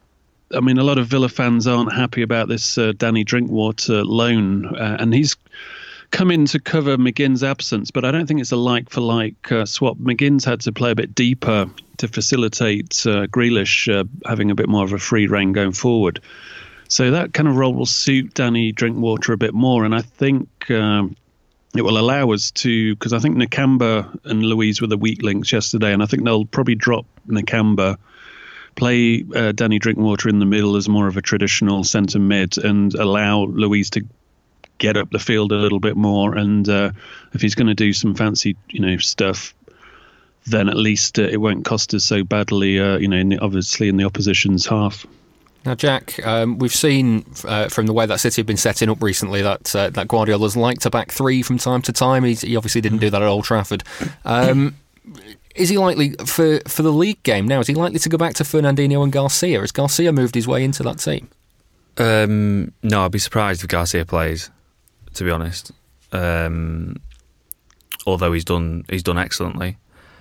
S18: I mean, a lot of Villa fans aren't happy about this uh, Danny Drinkwater loan, uh, and he's come in to cover McGinn's absence. But I don't think it's a like for like uh, swap. McGinn's had to play a bit deeper to facilitate uh, Grealish uh, having a bit more of a free rein going forward. So that kind of role will suit Danny Drinkwater a bit more, and I think um, it will allow us to, because I think Nakamba and Luiz were the weak links yesterday, and I think they'll probably drop Nakamba, play uh, Danny Drinkwater in the middle as more of a traditional centre mid, and allow Luiz to get up the field a little bit more. And uh, if he's going to do some fancy, you know, stuff, then at least uh, it won't cost us so badly, uh, you know, in the, obviously in the opposition's half.
S2: Now, Jack, um, we've seen uh, from the way that City have been setting up recently that uh, that Guardiola's liked to back three from time to time. He's, he obviously didn't do that at Old Trafford. Um, is he likely, for, for the league game now, is he likely to go back to Fernandinho and Garcia? Has Garcia moved his way into that team?
S4: Um, no, I'd be surprised if Garcia plays, to be honest. Um, although he's done he's done excellently.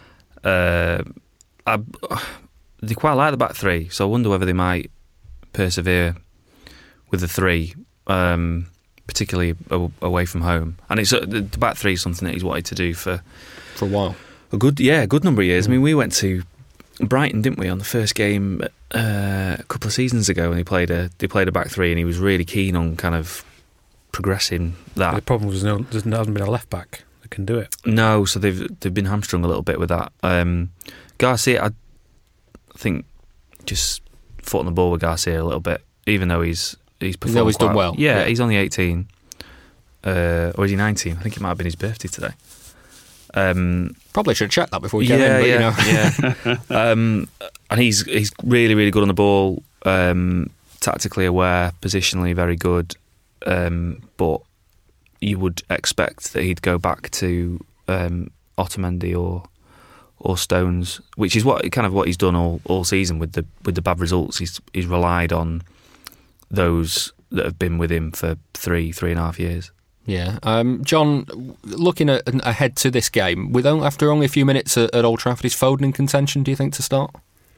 S4: Uh, I, they quite like the back three, so I wonder whether they might persevere with the three, um, particularly away from home. And it's uh, the back three is something that he's wanted to do for
S2: for a while,
S4: a good yeah, a good number of years. Mm. I mean, we went to Brighton, didn't we, on the first game uh, a couple of seasons ago, and they played a they played a back three, and he was really keen on kind of progressing that.
S3: The problem was no, there hasn't been a left back that can do it.
S4: No, so they've they've been hamstrung a little bit with that. Um, Garcia, I, I think, just foot on the ball with Garcia a little bit, even though he's he's performed.
S2: No, he's done well.
S4: Yeah,
S2: yeah,
S4: he's only eighteen, uh, or is he nineteen? I think it might have been his birthday today. Um,
S2: Probably should have checked that before we came
S4: yeah,
S2: in. But,
S4: yeah,
S2: you know.
S4: yeah. um, and he's he's really really good on the ball, um, tactically aware, positionally very good. Um, but you would expect that he'd go back to um, Otamendi or. or Stones, which is what kind of what he's done all, all season with the with the bad results. He's he's relied on those that have been with him for three three and a half years.
S2: Yeah, um, John, looking at, ahead to this game, with after only a few minutes at, at Old Trafford, is Foden in contention? Do you think to start?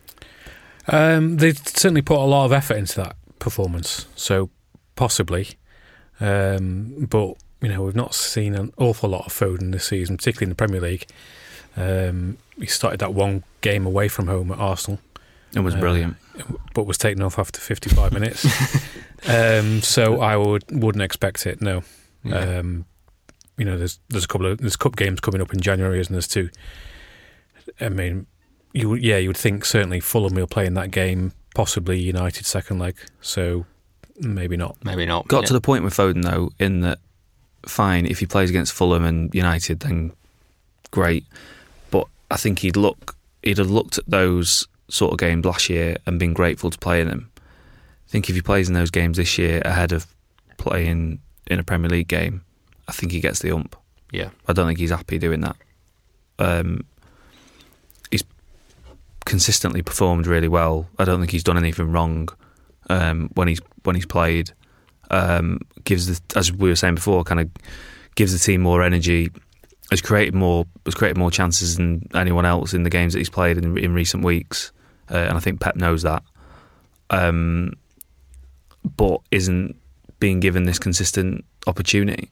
S3: Um, they certainly put a lot of effort into that performance, so possibly. Um, but you know, we've not seen an awful lot of Foden this season, particularly in the Premier League. Um, he started that one game away from home at Arsenal.
S4: It was brilliant.
S3: Uh, but was taken off after fifty-five minutes. Um, so I would, wouldn't expect it, no. Yeah. Um, you know, there's there's a couple of there's cup games coming up in January, isn't there, too? I mean, you yeah, you would think certainly Fulham will play in that game, possibly United second leg. So maybe not.
S2: Maybe not.
S4: Got
S2: yeah.
S4: to the point with Foden, though, in that, fine, if he plays against Fulham and United, then great. But I think he'd look, he'd have looked at those sort of games last year and been grateful to play in them. I think if he plays in those games this year ahead of playing in a Premier League game, I think he gets the ump.
S2: Yeah.
S4: I don't think he's happy doing that. Um, he's consistently performed really well. I don't think he's done anything wrong um, when he's when he's played. Um, gives the, as we were saying before, kind of gives the team more energy. Has created more has created more chances than anyone else in the games that he's played in, in recent weeks, uh, and I think Pep knows that. Um, but isn't being given this consistent opportunity,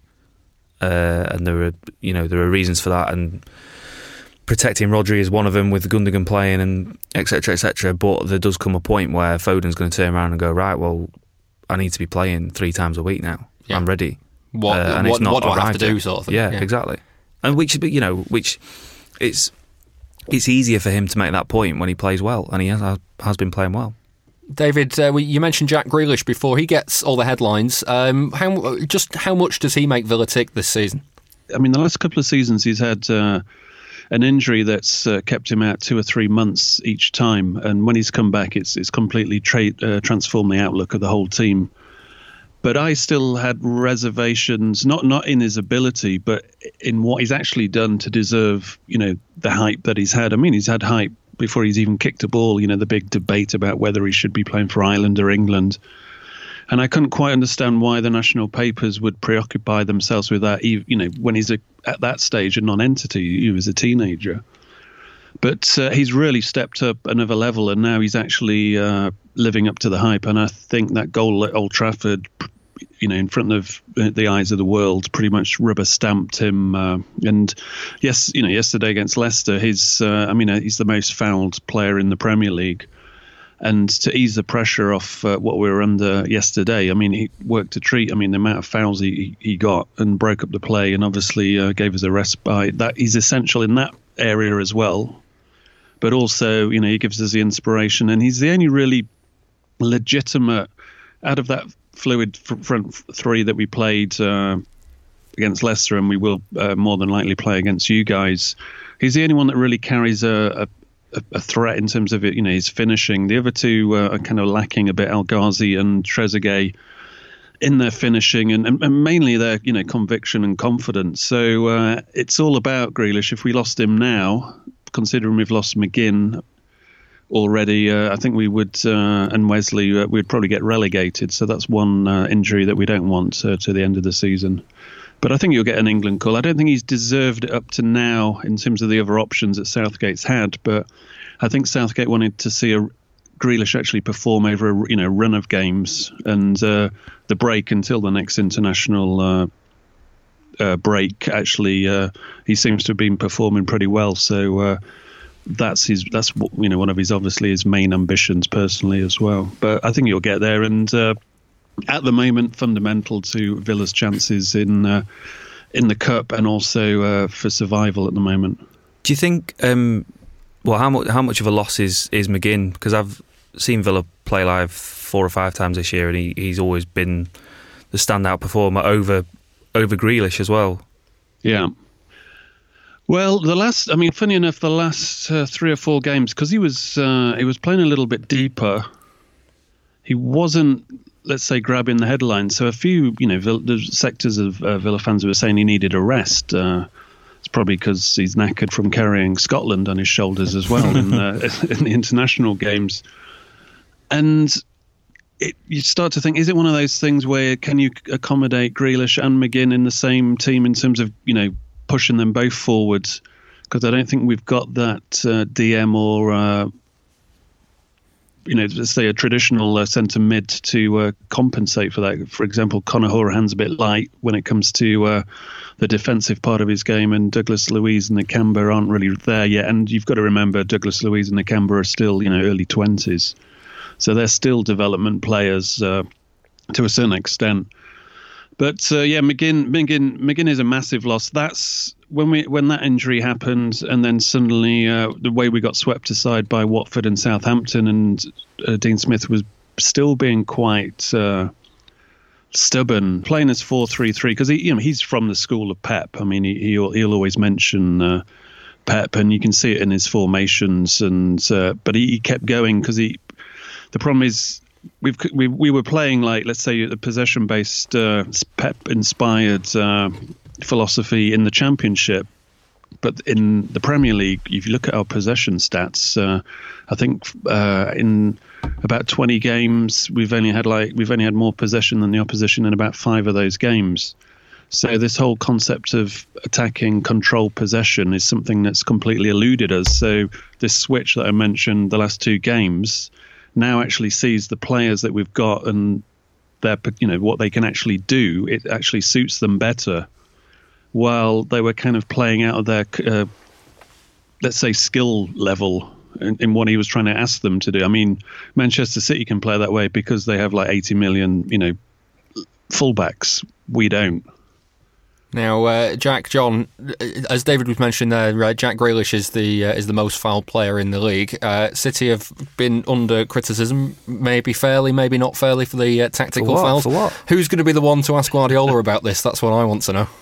S4: uh, and there are you know there are reasons for that, and protecting Rodri is one of them with Gundogan playing and et cetera et cetera. But there does come a point where Foden's going to turn around and go, right, well, I need to be playing three times a week now. Yeah. I'm ready.
S2: What,
S4: uh, and
S2: what,
S4: it's not
S2: what do I have to
S4: yet.
S2: do, sort of thing?
S4: Yeah,
S2: yeah.
S4: exactly. And which you know which it's it's easier for him to make that point when he plays well, and he has has been playing well.
S2: David, uh, you mentioned Jack Grealish before. He gets all the headlines. Um, how just how much does he make Villa tick this season?
S18: I mean, the last couple of seasons he's had uh, an injury that's uh, kept him out two or three months each time, and when he's come back, it's it's completely tra- uh, transformed the outlook of the whole team. But I still had reservations, not not in his ability, but in what he's actually done to deserve, you know, the hype that he's had. I mean, he's had hype before he's even kicked a ball, you know, the big debate about whether he should be playing for Ireland or England. And I couldn't quite understand why the national papers would preoccupy themselves with that, you know, when he's a, at that stage a non-entity, he was a teenager. But uh, he's really stepped up another level, and now he's actually uh, living up to the hype. And I think that goal at Old Trafford, you know, in front of the eyes of the world, pretty much rubber stamped him. Uh, and yes, you know, yesterday against Leicester, he's, uh, I mean, he's the most fouled player in the Premier League. And to ease the pressure off uh, what we were under yesterday, I mean, he worked a treat. I mean, the amount of fouls he, he got and broke up the play, and obviously uh, gave us a respite. That he's essential in that area as well. But also, you know, he gives us the inspiration, and he's the only really legitimate out of that fluid front three that we played uh, against Leicester, and we will uh, more than likely play against you guys. He's the only one that really carries a, a, a threat in terms of it, you know, his finishing. The other two uh, are kind of lacking a bit, El Ghazi and Trezeguet, in their finishing and, and, and mainly their, you know, conviction and confidence. So uh, it's all about Grealish. If we lost him now, considering we've lost McGinn already, uh, I think we would, uh, and Wesley, uh, we'd probably get relegated. So that's one uh, injury that we don't want uh, to the end of the season. But I think you'll get an England call. I don't think he's deserved it up to now in terms of the other options that Southgate's had. But I think Southgate wanted to see a Grealish actually perform over a you know run of games, and uh, the break until the next international uh, uh, break. Actually, uh, he seems to have been performing pretty well. So. Uh, That's his. That's you know one of his obviously his main ambitions personally as well. But I think you'll get there. And uh, at the moment, fundamental to Villa's chances in uh, in the cup and also uh, for survival at the moment.
S4: Do you think? Um, well, how much how much of a loss is is McGinn? Because I've seen Villa play live four or five times this year, and he, he's always been the standout performer over over Grealish as well.
S18: Yeah. Well, the last, I mean, funny enough, the last uh, three or four games, because he was uh, he was playing a little bit deeper, he wasn't, let's say, grabbing the headlines. So a few, you know, Villa, the sectors of uh, Villa fans were saying he needed a rest. Uh, it's probably because he's knackered from carrying Scotland on his shoulders as well in, uh, in the international games. And it, you start to think, is it one of those things where can you accommodate Grealish and McGinn in the same team in terms of, you know, pushing them both forwards? Because I don't think we've got that uh, D M or, uh, you know, let's say a traditional uh, centre mid to uh, compensate for that. For example, Conor Hourihan's a bit light when it comes to uh, the defensive part of his game, and Douglas Luiz and Nakamba aren't really there yet. And you've got to remember Douglas Luiz and Nakamba are still, you know, early twenties. So they're still development players uh, to a certain extent. But uh, yeah, McGinn, McGinn, McGinn is a massive loss. That's when we when that injury happened, and then suddenly uh, the way we got swept aside by Watford and Southampton, and uh, Dean Smith was still being quite uh, stubborn, playing as four three three, because he, you know, he's from the school of Pep. I mean, he, he'll, he'll always mention uh, Pep, and you can see it in his formations. And uh, but he, he kept going because he. The problem is we've we we were playing like, let's say, a possession-based, uh, Pep-inspired uh, philosophy in the Championship. But in the Premier League, if you look at our possession stats, uh, I think uh, in about twenty games we've only had like we've only had more possession than the opposition in about five of those games. So this whole concept of attacking, control, possession is something that's completely eluded us. So this switch that I mentioned, the last two games, now actually sees the players that we've got and their, you know, what they can actually do. It actually suits them better. While they were kind of playing out of their, uh, let's say, skill level in, in what he was trying to ask them to do. I mean, Manchester City can play that way because they have like eighty million, you know, fullbacks. We don't.
S2: Now, uh, Jack, John, as David was mentioning there, uh, Jack Grealish is the uh, is the most fouled player in the league. Uh, City have been under criticism, maybe fairly, maybe not fairly, for the uh, tactical
S4: for what?
S2: fouls.
S4: For what?
S2: Who's going to be the one to ask Guardiola about this? That's what I want to know.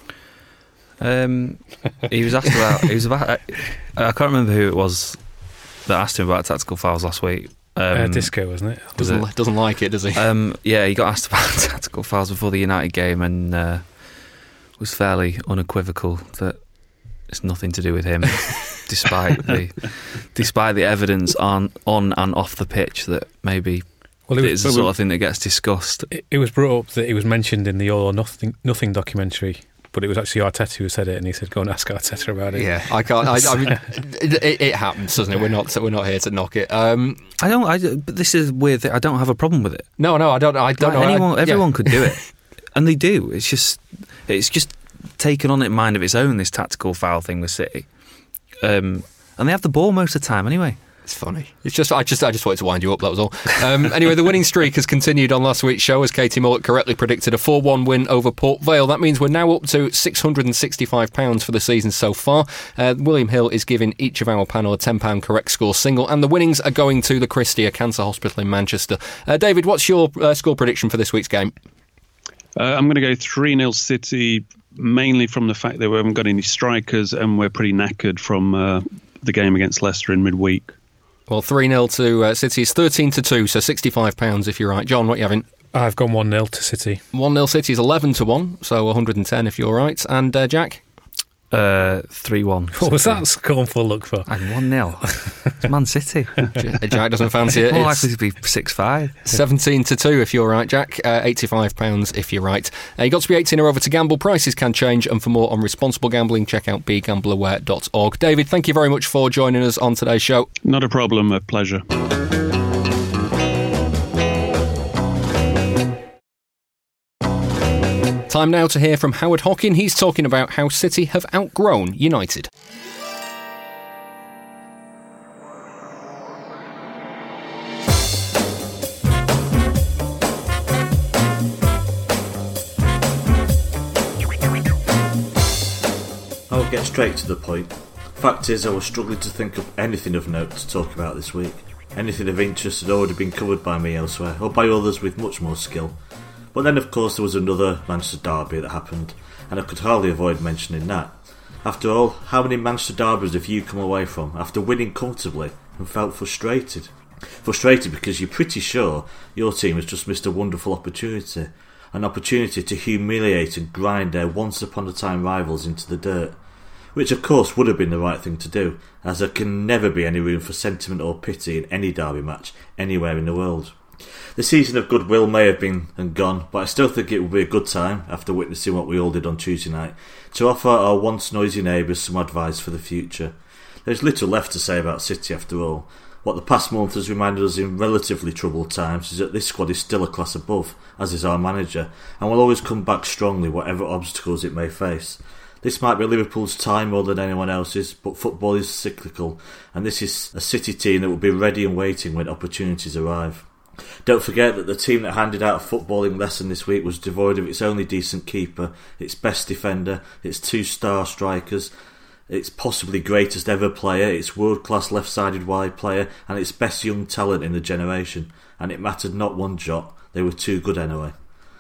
S4: Um, he was asked about. He was about. I, I can't remember who it was that asked him about tactical fouls last week. Um,
S3: uh, Disco, wasn't it?
S2: Doesn't
S4: was it?
S2: doesn't like it, does he?
S4: Um, yeah, he got asked about tactical fouls before the United game and uh, was fairly unequivocal that it's nothing to do with him, despite the despite the evidence on on and off the pitch that maybe. Well, it was, it's the sort of thing that gets discussed.
S3: It, it was brought up that it was mentioned in the All or Nothing Nothing documentary. But it was actually Arteta who said it, and he said, "Go and ask Arteta about it."
S2: Yeah, I can't. I, I mean, it, it, it happens, doesn't it? We're not. We're not here to knock it. Um,
S4: I don't. I, but this is weird. I don't have a problem with it.
S2: No, no, I don't. I don't
S4: like
S2: know.
S4: Anyone,
S2: I,
S4: everyone
S2: yeah.
S4: could do it, and they do. It's just, it's just taken on it mind of its own. This tactical foul thing with City, um, and they have the ball most of the time anyway.
S2: It's funny. It's just I just I just wanted to wind you up, that was all. Um, anyway, the winning streak has continued on last week's show as Katie Mullet correctly predicted a four one win over Port Vale. That means we're now up to six hundred sixty-five pounds for the season so far. Uh, William Hill is giving each of our panel a ten pounds correct score single, and the winnings are going to the Christie, a cancer hospital in Manchester. Uh, David, what's your uh, score prediction for this week's game?
S18: Uh, I'm going to go three nil City, mainly from the fact that we haven't got any strikers and we're pretty knackered from uh, the game against Leicester in midweek.
S2: Well, three nil to uh, City is thirteen to two, so sixty-five pounds if you're right. John, what are you having?
S3: I've gone one nil to City.
S2: one nil City is eleven to one, so one hundred ten if you're right. And uh, Jack?
S4: Uh, three one.
S3: What was that scornful look for?
S4: And one nil. It's Man City.
S2: Jack doesn't fancy it.
S4: More
S2: It's
S4: likely to be six five.
S2: seventeen to two if you're right, Jack. Uh, eighty-five pounds if you're right. Uh, you've got to be eighteen or over to gamble. Prices can change, and for more on responsible gambling, check out be gamble aware dot org. David, thank you very much for joining us on today's show.
S18: Not a problem, a pleasure.
S2: Time now to hear from Howard Hockin. He's talking about how City have outgrown United.
S19: I'll get straight to the point. Fact is, I was struggling to think of anything of note to talk about this week. Anything of interest had already been covered by me elsewhere, or by others with much more skill. But then, of course, there was another Manchester derby that happened, and I could hardly avoid mentioning that. After all, how many Manchester derbies have you come away from after winning comfortably and felt frustrated? Frustrated because you're pretty sure your team has just missed a wonderful opportunity. An opportunity to humiliate and grind their once-upon-a-time rivals into the dirt. Which of course would have been the right thing to do, as there can never be any room for sentiment or pity in any derby match anywhere in the world. The season of goodwill may have been and gone, but I still think it would be a good time, after witnessing what we all did on Tuesday night, to offer our once noisy neighbours some advice for the future. There's little left to say about City after all. What the past month has reminded us in relatively troubled times is that this squad is still a class above, as is our manager, and will always come back strongly whatever obstacles it may face. This might be Liverpool's time more than anyone else's, but football is cyclical, and this is a City team that will be ready and waiting when opportunities arrive. Don't forget that the team that handed out a footballing lesson this week was devoid of its only decent keeper, its best defender, its two star strikers, its possibly greatest ever player, its world-class left-sided wide player, and its best young talent in the generation. And it mattered not one jot, they were too good anyway.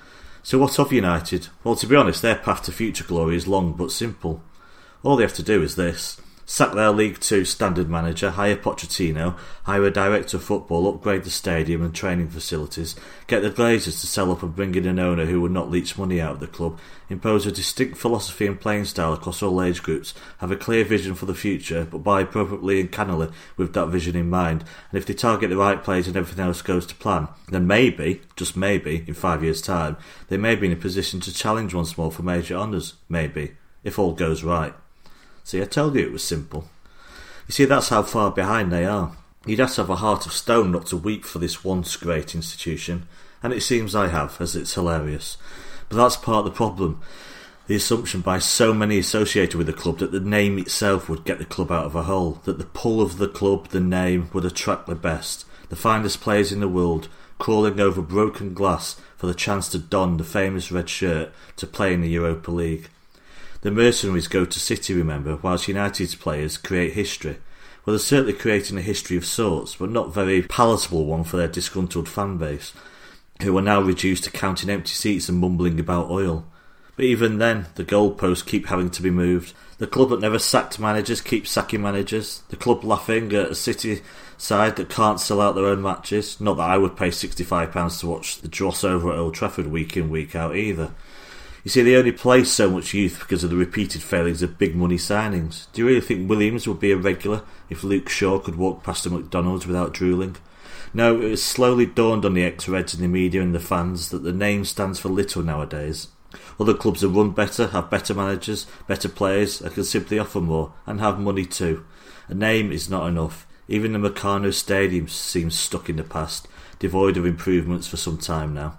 S19: So what of United? Well, to be honest, their path to future glory is long but simple. All they have to do is this: sack their League Two standard manager, hire Pochettino, hire a director of football, upgrade the stadium and training facilities, get the Glazers to sell up and bring in an owner who would not leech money out of the club, impose a distinct philosophy and playing style across all age groups, have a clear vision for the future, but buy appropriately and cannily with that vision in mind, and if they target the right players and everything else goes to plan, then maybe, just maybe, in five years' time, they may be in a position to challenge once more for major honours, maybe, if all goes right. See, I told you it was simple. You see, that's how far behind they are. You'd have to have a heart of stone not to weep for this once great institution, and it seems I have, as it's hilarious. But that's part of the problem. The assumption by so many associated with the club that the name itself would get the club out of a hole, that the pull of the club, the name, would attract the best, the finest players in the world, crawling over broken glass for the chance to don the famous red shirt to play in the Europa League. The mercenaries go to City, remember, whilst United's players create history. Well, they're certainly creating a history of sorts, but not a very palatable one for their disgruntled fan base, who are now reduced to counting empty seats and mumbling about oil. But even then, the goalposts keep having to be moved. The club that never sacked managers keeps sacking managers. The club laughing at a City side that can't sell out their own matches. Not that I would pay sixty-five pounds to watch the dross over at Old Trafford week in, week out either. You see, they only play so much youth because of the repeated failings of big money signings. Do you really think Williams would be a regular if Luke Shaw could walk past a McDonald's without drooling? No, it has slowly dawned on the ex-Reds in the media and the fans that the name stands for little nowadays. Other clubs are run better, have better managers, better players, and can simply offer more, and have money too. A name is not enough. Even the Meccano Stadium seems stuck in the past, devoid of improvements for some time now.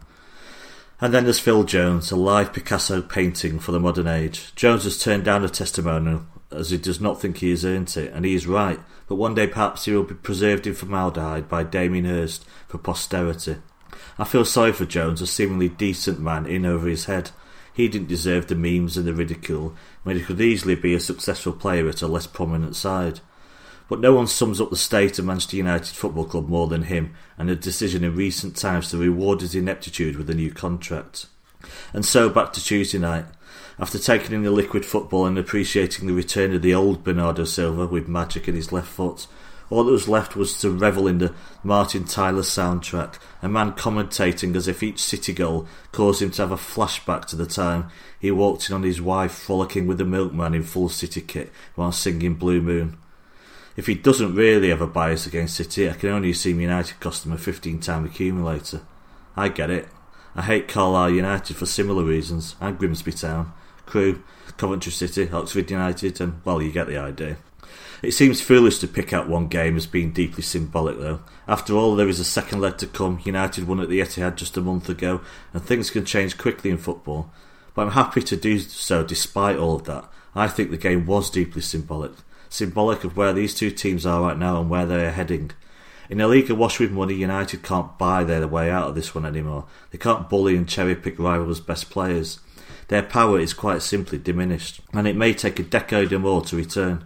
S19: And then there's Phil Jones, a live Picasso painting for the modern age. Jones has turned down a testimonial as he does not think he has earned it, and he is right, but one day perhaps he will be preserved in formaldehyde by Damien Hirst for posterity. I feel sorry for Jones, a seemingly decent man in over his head. He didn't deserve the memes and the ridicule, when he could easily be a successful player at a less prominent side. But no one sums up the state of Manchester United Football Club more than him, and a decision in recent times to reward his ineptitude with a new contract. And so back to Tuesday night. After taking in the liquid football and appreciating the return of the old Bernardo Silva with magic in his left foot, all that was left was to revel in the Martin Tyler soundtrack, a man commentating as if each City goal caused him to have a flashback to the time he walked in on his wife frolicking with the milkman in full City kit while singing Blue Moon. If he doesn't really have a bias against City, I can only assume United cost him a fifteen-time accumulator. I get it. I hate Carlisle United for similar reasons, and Grimsby Town, Crewe, Coventry City, Oxford United, and, well, you get the idea. It seems foolish to pick out one game as being deeply symbolic, though. After all, there is a second leg to come. United won at the Etihad just a month ago, and things can change quickly in football. But I'm happy to do so despite all of that. I think the game was deeply symbolic. Symbolic of where these two teams are right now and where they are heading. In a league awash with money, United can't buy their way out of this one anymore. They can't bully and cherry-pick rivals' best players. Their power is quite simply diminished, and it may take a decade or more to return.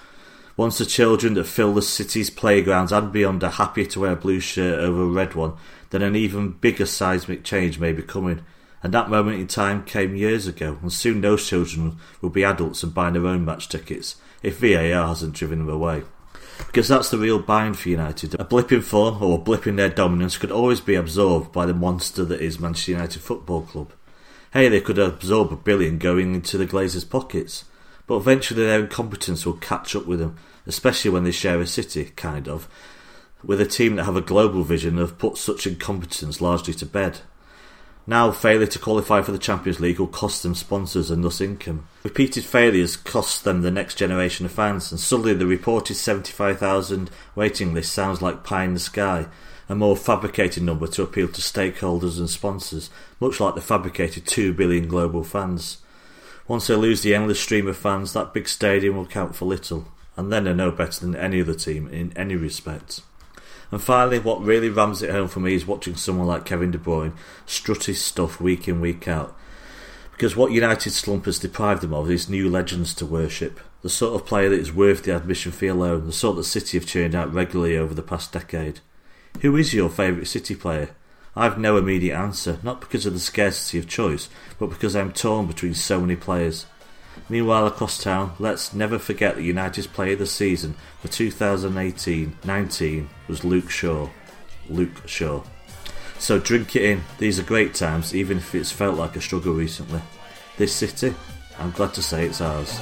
S19: Once the children that fill the city's playgrounds and beyond are happy to wear a blue shirt over a red one, then an even bigger seismic change may be coming. And that moment in time came years ago, and soon those children will be adults and buying their own match tickets, if V A R hasn't driven them away. Because that's the real bind for United. A blip in form or a blip in their dominance could always be absorbed by the monster that is Manchester United Football Club. Hey, they could absorb a billion going into the Glazers' pockets, but eventually their incompetence will catch up with them, especially when they share a city, kind of, with a team that have a global vision and have put such incompetence largely to bed. Now, failure to qualify for the Champions League will cost them sponsors and thus income. Repeated failures cost them the next generation of fans, and suddenly the reported seventy-five thousand waiting list sounds like pie in the sky, a more fabricated number to appeal to stakeholders and sponsors, much like the fabricated two billion global fans. Once they lose the endless stream of fans, that big stadium will count for little, and then they're no better than any other team in any respect. And finally, what really rams it home for me is watching someone like Kevin De Bruyne strut his stuff week in, week out. Because what United slump has deprived them of is new legends to worship. The sort of player that is worth the admission fee alone, the sort that City have churned out regularly over the past decade. Who is your favourite City player? I've no immediate answer, not because of the scarcity of choice, but because I'm torn between so many players. Meanwhile, across town, let's never forget that United's player of the season for two thousand eighteen nineteen was Luke Shaw. Luke Shaw. So drink it in. These are great times, even if it's felt like a struggle recently. This city, I'm glad to say it's ours.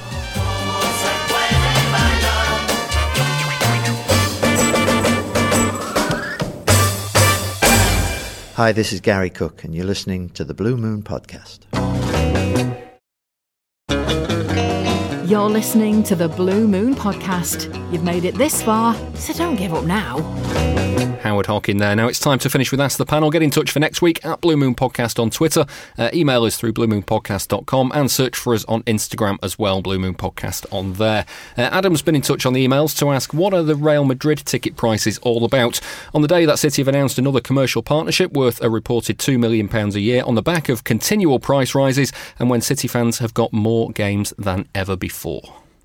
S20: Hi, this is Gary Cook, and you're listening to the Blue Moon Podcast.
S1: You're listening to the Blue Moon Podcast. You've made it this far, so don't give up now.
S2: Howard Hockin there. Now it's time to finish with Ask the Panel. Get in touch for next week at Blue Moon Podcast on Twitter. Uh, email us through blue moon podcast dot com and search for us on Instagram as well, Blue Moon Podcast on there. Uh, Adam's been in touch on the emails to ask, what are the Real Madrid ticket prices all about? On the day that City have announced another commercial partnership worth a reported two million pounds a year on the back of continual price rises, and when City fans have got more games than ever before.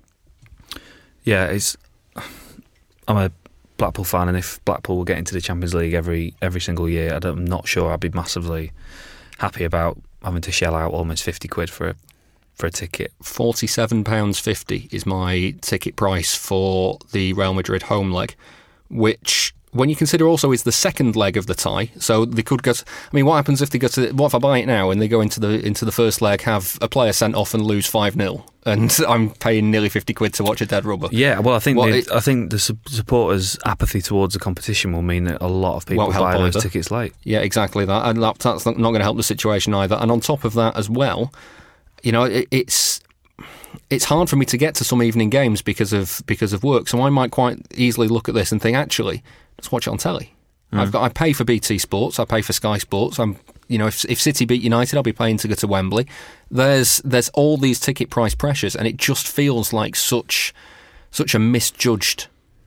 S4: Yeah, it's. I'm a Blackpool fan, and if Blackpool will get into the Champions League every every single year, I don't, I'm not sure I'd be massively happy about having to shell out almost fifty quid for a for a ticket.
S2: forty-seven pounds fifty is my ticket price for the Real Madrid home leg, which, when you consider also is the second leg of the tie, so they could go to, I mean, what happens if they go to, what if I buy it now and they go into the into the first leg, have a player sent off and lose five nil, and I'm paying nearly fifty quid to watch a dead rubber?
S4: Yeah, well, I think
S2: well,
S4: the,
S2: it,
S4: I think the supporters' apathy towards the competition will mean that a lot of people buy those either. tickets late.
S2: Yeah, exactly that, and that's not going to help the situation either. And on top of that as well, you know, it, it's it's hard for me to get to some evening games because of because of work, so I might quite easily look at this and think, actually, let's watch it on telly. Mm. I've got I pay for B T Sports, I pay for Sky Sports. I'm you know if if City beat United, I'll be paying to go to Wembley. There's there's all these ticket price pressures, and it just feels like such such a misjudged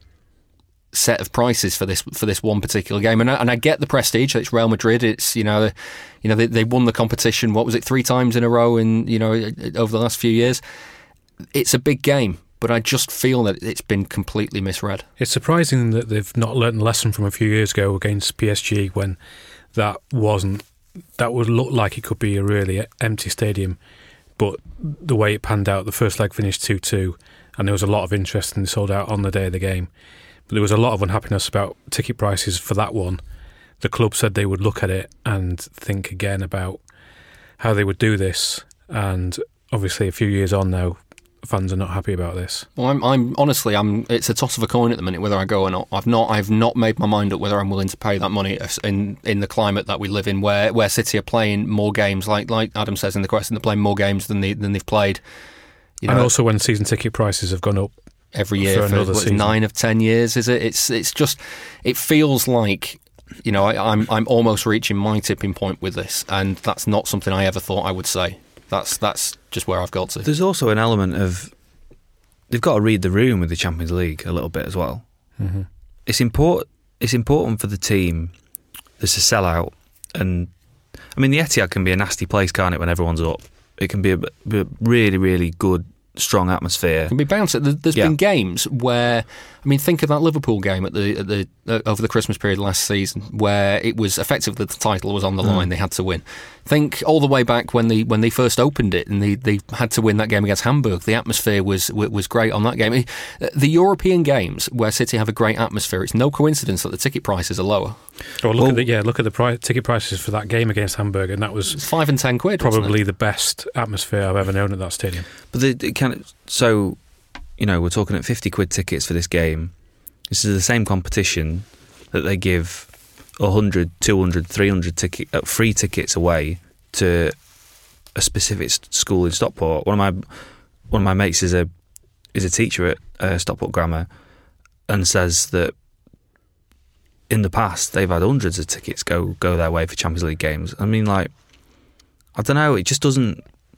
S2: set of prices for this for this one particular game. And I, and I get the prestige. It's Real Madrid. It's you know you know they, they won the competition. What was it, three times in a row in you know over the last few years. It's a big game, but I just feel that it's been completely misread.
S3: It's surprising that they've not learnt a lesson from a few years ago against P S G, when that wasn't, that would look like it could be a really empty stadium, but the way it panned out, the first leg finished two two, and there was a lot of interest and they sold out on the day of the game. But there was a lot of unhappiness about ticket prices for that one. The club said they would look at it and think again about how they would do this, and obviously a few years on now, fans are not happy about this.
S2: Well, I'm, I'm honestly, I'm. It's a toss of a coin at the minute whether I go or not. I've not, I've not made my mind up whether I'm willing to pay that money in in the climate that we live in, where, where City are playing more games, like like Adam says in the question, they're playing more games than they than they've played. You know,
S3: and also when season ticket prices have gone up
S2: every year
S3: for,
S2: for
S3: another
S2: what,
S3: season.
S2: nine of ten years. Is it? It's it's just, it feels like, you know, I, I'm I'm almost reaching my tipping point with this, and that's not something I ever thought I would say. That's that's just where I've got to.
S4: There's also an element of, they've got to read the room with the Champions League a little bit as well.
S3: Mm-hmm.
S4: It's important. It's important for the team that's a sellout, and I mean the Etihad can be a nasty place, can't it? When everyone's up, it can be a, a really, really good, strong atmosphere.
S2: It can be bouncy. There's yeah. been games where, I mean, think of that Liverpool game at the at the uh, over the Christmas period last season, where it was effectively the title was on the mm. line. They had to win. Think all the way back when they when they first opened it and they, they had to win that game against Hamburg. The atmosphere was was great on that game. The European games where City have a great atmosphere, it's no coincidence that the ticket prices are lower.
S3: Oh, look well, at the yeah, look at the pri- ticket prices for that game against Hamburg, and that was
S2: five and ten quid.
S3: Probably the best atmosphere I've ever known at that stadium.
S4: But the, the kind of, so, you know, we're talking at fifty quid tickets for this game. This is the same competition that they give one hundred, two hundred, three hundred ticket, uh, free tickets away to a specific school in Stockport. One of my one of my mates is a is a teacher at uh, Stockport Grammar, and says that in the past they've had hundreds of tickets go go their way for Champions League games. I mean, like, I don't know, it just doesn't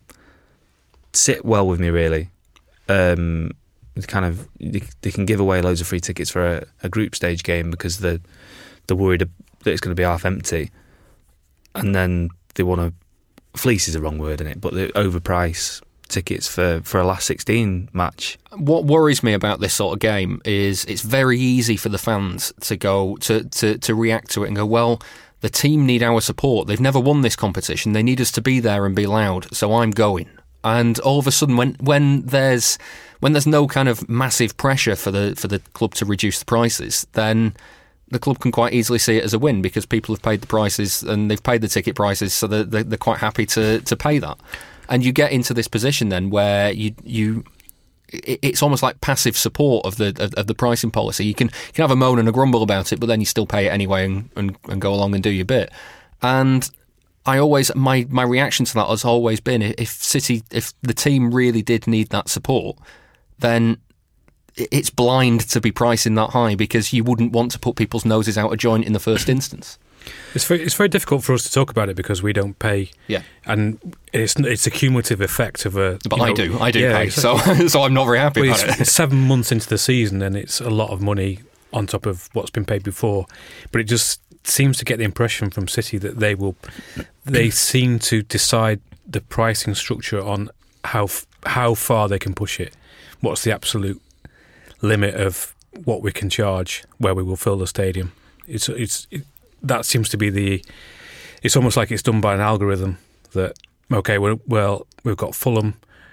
S4: sit well with me, really. Um, it's kind of, they, they can give away loads of free tickets for a, a group stage game because they're, they're worried that it's going to be half empty, and then they want to, fleece is the wrong word in it, but they overprice tickets for, for a last sixteen match.
S2: What worries me about this sort of game is it's very easy for the fans to go to, to, to react to it and go, well, the team need our support. They've never won this competition. They need us to be there and be loud. So I'm going. And all of a sudden, when when there's when there's no kind of massive pressure for the for the club to reduce the prices, then the club can quite easily see it as a win because people have paid the prices and they've paid the ticket prices, so they're, they're, they're quite happy to, to pay that. And you get into this position then where you you it's almost like passive support of the of, of the pricing policy. You can you can have a moan and a grumble about it, but then you still pay it anyway and, and, and go along and do your bit. And I always my, my reaction to that has always been if City if the team really did need that support, then it's blind to be pricing that high because you wouldn't want to put people's noses out of joint in the first instance.
S3: It's very, it's very difficult for us to talk about it because we don't pay.
S2: Yeah,
S3: and it's it's a cumulative effect of a.
S2: But
S3: you
S2: I
S3: know,
S2: do, I do
S3: yeah,
S2: pay,
S3: exactly.
S2: so so I'm not very happy
S3: well,
S2: about
S3: it's,
S2: it.
S3: It's seven months into the season, and it's a lot of money on top of what's been paid before. But it just seems to get the impression from City that they will, they seem to decide the pricing structure on how how far they can push it. What's the absolute limit of what we can charge, where we will fill the stadium? It's it's. It, that seems to be the. It's almost like it's done by an algorithm that okay, we're, well we've got Fulham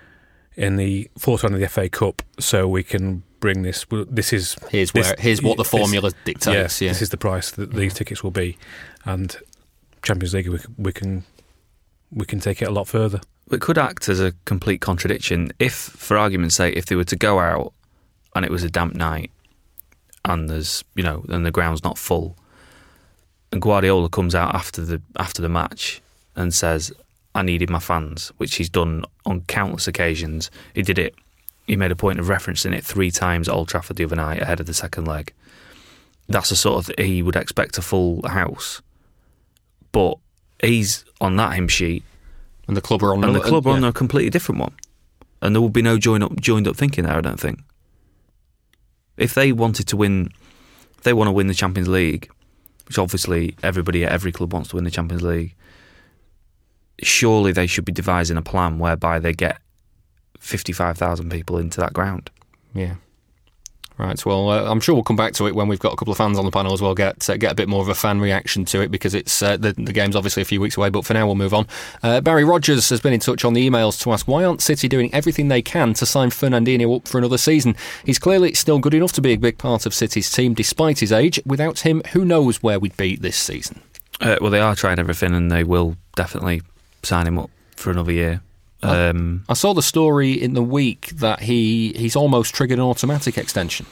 S3: in the fourth round of the F A Cup, so we can bring this. This is
S2: here's
S3: this,
S2: where here's what the formula
S3: this,
S2: dictates.
S3: Yeah,
S2: yeah,
S3: this is the price that these tickets will be, and Champions League we, we can we can take it a lot further.
S4: It could act as a complete contradiction if, for argument's sake, if they were to go out and it was a damp night and there's you know and the ground's not full. And Guardiola comes out after the after the match and says, "I needed my fans," which he's done on countless occasions. He did it. He made a point of referencing it three times at Old Trafford the other night ahead of the second leg. That's the sort of he would expect a full house, but he's on that hymn sheet,
S2: and the club are on
S4: and
S2: no,
S4: the club
S2: and,
S4: are
S2: yeah.
S4: on a completely different one, and there will be no joined up joined up thinking there. I don't think. If they wanted to win, if they want to win the Champions League. Which obviously everybody at every club wants to win the Champions League, surely they should be devising a plan whereby they get fifty-five thousand people into that ground.
S2: Yeah. Right, well, uh, I'm sure we'll come back to it when we've got a couple of fans on the panel as well, get uh, get a bit more of a fan reaction to it, because it's uh, the, the game's obviously a few weeks away, but for now we'll move on. Uh, Barry Rogers has been in touch on the emails to ask, why aren't City doing everything they can to sign Fernandinho up for another season? He's clearly still good enough to be a big part of City's team despite his age. Without him, who knows where we'd be this season?
S4: Uh, well, they are trying everything, and they will definitely sign him up for another year. Um,
S2: I, I saw the story in the week that he he's almost triggered an automatic extension.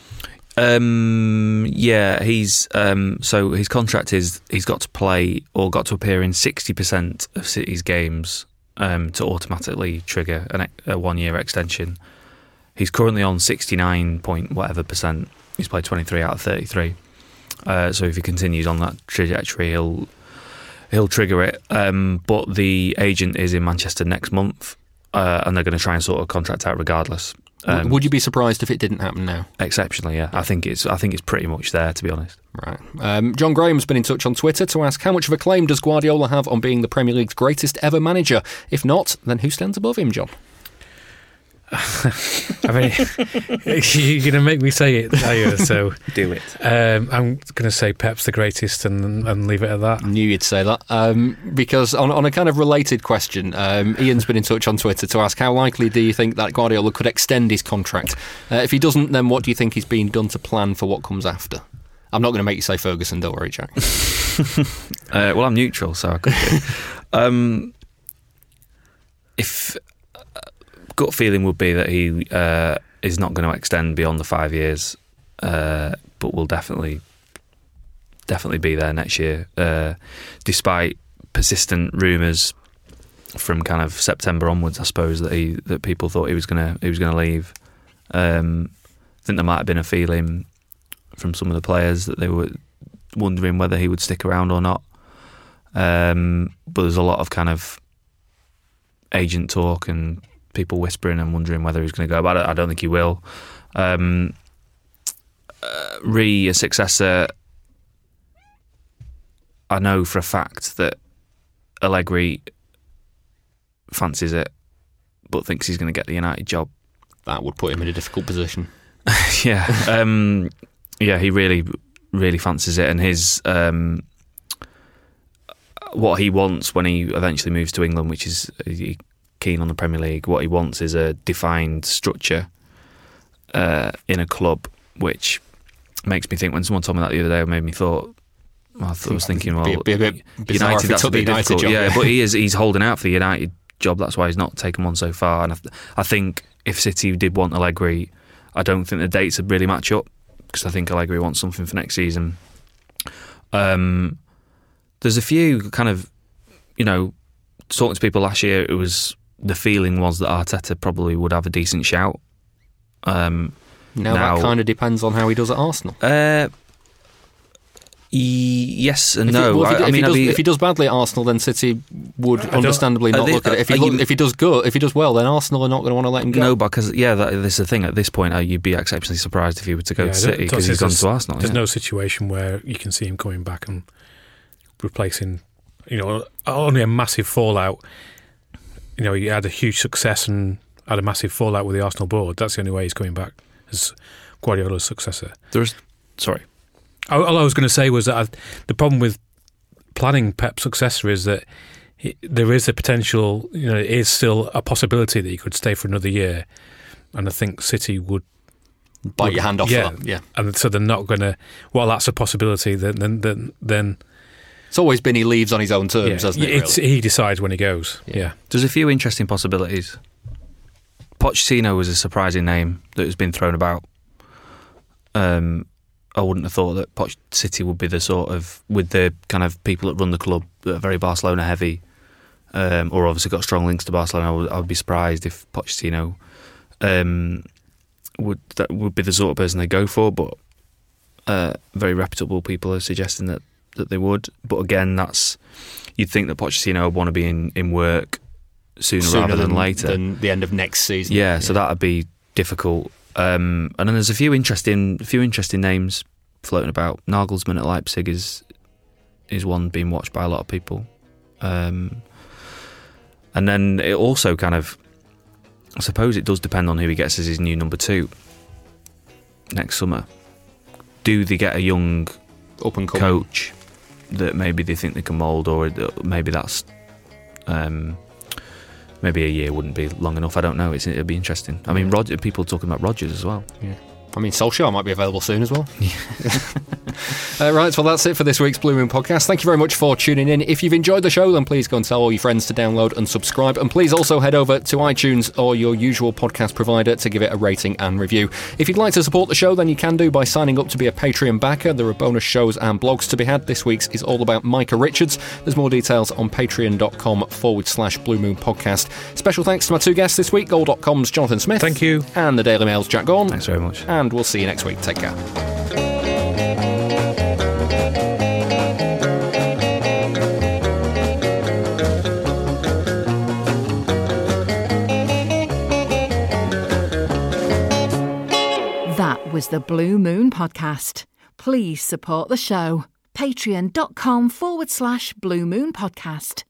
S4: Um, yeah, he's um, so his contract is he's got to play or got to appear in sixty percent of City's games um, to automatically trigger an, a one-year extension. He's currently on sixty-nine point whatever percent. He's played twenty-three out of thirty-three. Uh, so if he continues on that trajectory, he'll he'll trigger it. Um, but the agent is in Manchester next month, uh, and they're going to try and sort of contract out regardless.
S2: Um, Would you be surprised if it didn't happen now?
S4: Exceptionally, yeah. I think it's I think it's pretty much there, to be honest.
S2: Right. Um, John Graham's been in touch on Twitter to ask, how much of a claim does Guardiola have on being the Premier League's greatest ever manager? If not, then who stands above him, John?
S3: I mean, you're going to make me say it, are you? So
S4: do it.
S3: Um, I'm going to say Pep's the greatest and, and leave it at that.
S2: I knew you'd say that. Um, because on, on a kind of related question, um, Ian's been in touch on Twitter to ask, how likely do you think that Guardiola could extend his contract? Uh, if he doesn't, then what do you think is being done to plan for what comes after? I'm not going to make you say Ferguson, don't worry, Jack.
S4: uh, well, I'm neutral, so I could do. um, if... gut feeling would be that he uh, is not going to extend beyond the five years, uh, but will definitely, definitely be there next year, uh, despite persistent rumours from kind of September onwards. I suppose that he that people thought he was gonna he was gonna leave. Um, I think there might have been a feeling from some of the players that they were wondering whether he would stick around or not. Um, but there's a lot of kind of agent talk and people whispering and wondering whether he's going to go, but I don't think he will. Um, uh, re a successor, I know for a fact that Allegri fancies it, but thinks he's going to get the United job.
S2: That would put him in a difficult position.
S4: yeah, um, yeah, he really, really fancies it, and his um, what he wants when he eventually moves to England, which is he keen on the Premier League. What he wants is a defined structure uh, in a club, which makes me think. When someone told me that the other day, it made me thought. I, thought, I was thinking, well,
S2: be a, be a bit
S4: United. That's a bit
S2: United
S4: difficult.
S2: job,
S4: yeah,
S2: yeah,
S4: but he is. He's holding out for the United job. That's why he's not taken one so far. And I, I think if City did want Allegri, I don't think the dates would really match up, because I think Allegri wants something for next season. Um, there's a few kind of, you know, talking to people last year, it was the feeling was that Arteta probably would have a decent shout. Um,
S2: now,
S4: now
S2: that kind of depends on how he does at Arsenal.
S4: Uh, yes and
S2: if
S4: no.
S2: He, well, if, he,
S4: I, I
S2: if,
S4: mean,
S2: he does,
S4: be,
S2: if he does badly at Arsenal, then City would understandably not
S4: they,
S2: look at it. If he,
S4: you,
S2: look, if he does good, if he does well, then Arsenal are not going to want to let him go.
S4: No, because yeah, that, this is the thing. At this point, uh, you'd be exceptionally surprised if he were to go
S3: yeah,
S4: to City because he's gone to Arsenal.
S3: There's
S4: yeah.
S3: no situation where you can see him coming back and replacing, you know, only a massive fallout. You know, he had a huge success and had a massive fallout with the Arsenal board. That's the only way he's coming back as Guardiola's successor.
S4: There's, sorry.
S3: All I was going to say was that I, the problem with planning Pep's successor is that he, there is a potential, you know, it is still a possibility that he could stay for another year, and I think City would
S2: bite would, your hand off
S3: yeah,
S2: for that. Yeah,
S3: and so they're not going to. Well, that's a possibility. Then, then, then, then
S2: it's always been he leaves on his own terms,
S3: yeah,
S2: hasn't it?
S3: It's,
S2: really?
S3: He decides when he goes. Yeah. yeah,
S4: there's a few interesting possibilities. Pochettino was a surprising name that has been thrown about. Um. I wouldn't have thought that Poch City would be the sort of, with the kind of people that run the club that are very Barcelona heavy, um, or obviously got strong links to Barcelona. I would, I would be surprised if Pochettino um, would that would be the sort of person they go for. But uh, very reputable people are suggesting that, that they would. But again, that's you'd think that Pochettino would want to be in, in work sooner,
S2: sooner
S4: rather than,
S2: than
S4: later,
S2: than the end of next season.
S4: Yeah, yeah. So that'd be difficult. Um, and then there's a few interesting, a few interesting names floating about. Nagelsmann at Leipzig is is one being watched by a lot of people. Um, and then it also kind of, I suppose it does depend on who he gets as his new number two next summer. Do they get a young
S2: up and coming
S4: coach that maybe they think they can mould, or maybe that's. Um, Maybe a year wouldn't be long enough. I don't know. It's, it'd be interesting. I mean, Roger, people talking about Rodgers as well.
S2: Yeah. I mean, Solskjaer might be available soon as well. Yeah. uh, right, well, that's it for this week's Blue Moon podcast. Thank you very much for tuning in. If you've enjoyed the show, then please go and tell all your friends to download and subscribe. And please also head over to iTunes or your usual podcast provider to give it a rating and review. If you'd like to support the show, then you can do by signing up to be a Patreon backer. There are bonus shows and blogs to be had. This week's is all about Micah Richards. There's more details on patreon.com forward slash Blue Moon podcast. Special thanks to my two guests this week, goal dot com's Jonathan Smith.
S3: Thank you.
S2: And the Daily Mail's Jack Gaughan.
S4: Thanks very much.
S2: And we'll see you next week. Take care.
S1: That was the Blue Moon podcast. Please support the show. Patreon.com forward slash Blue Moon podcast.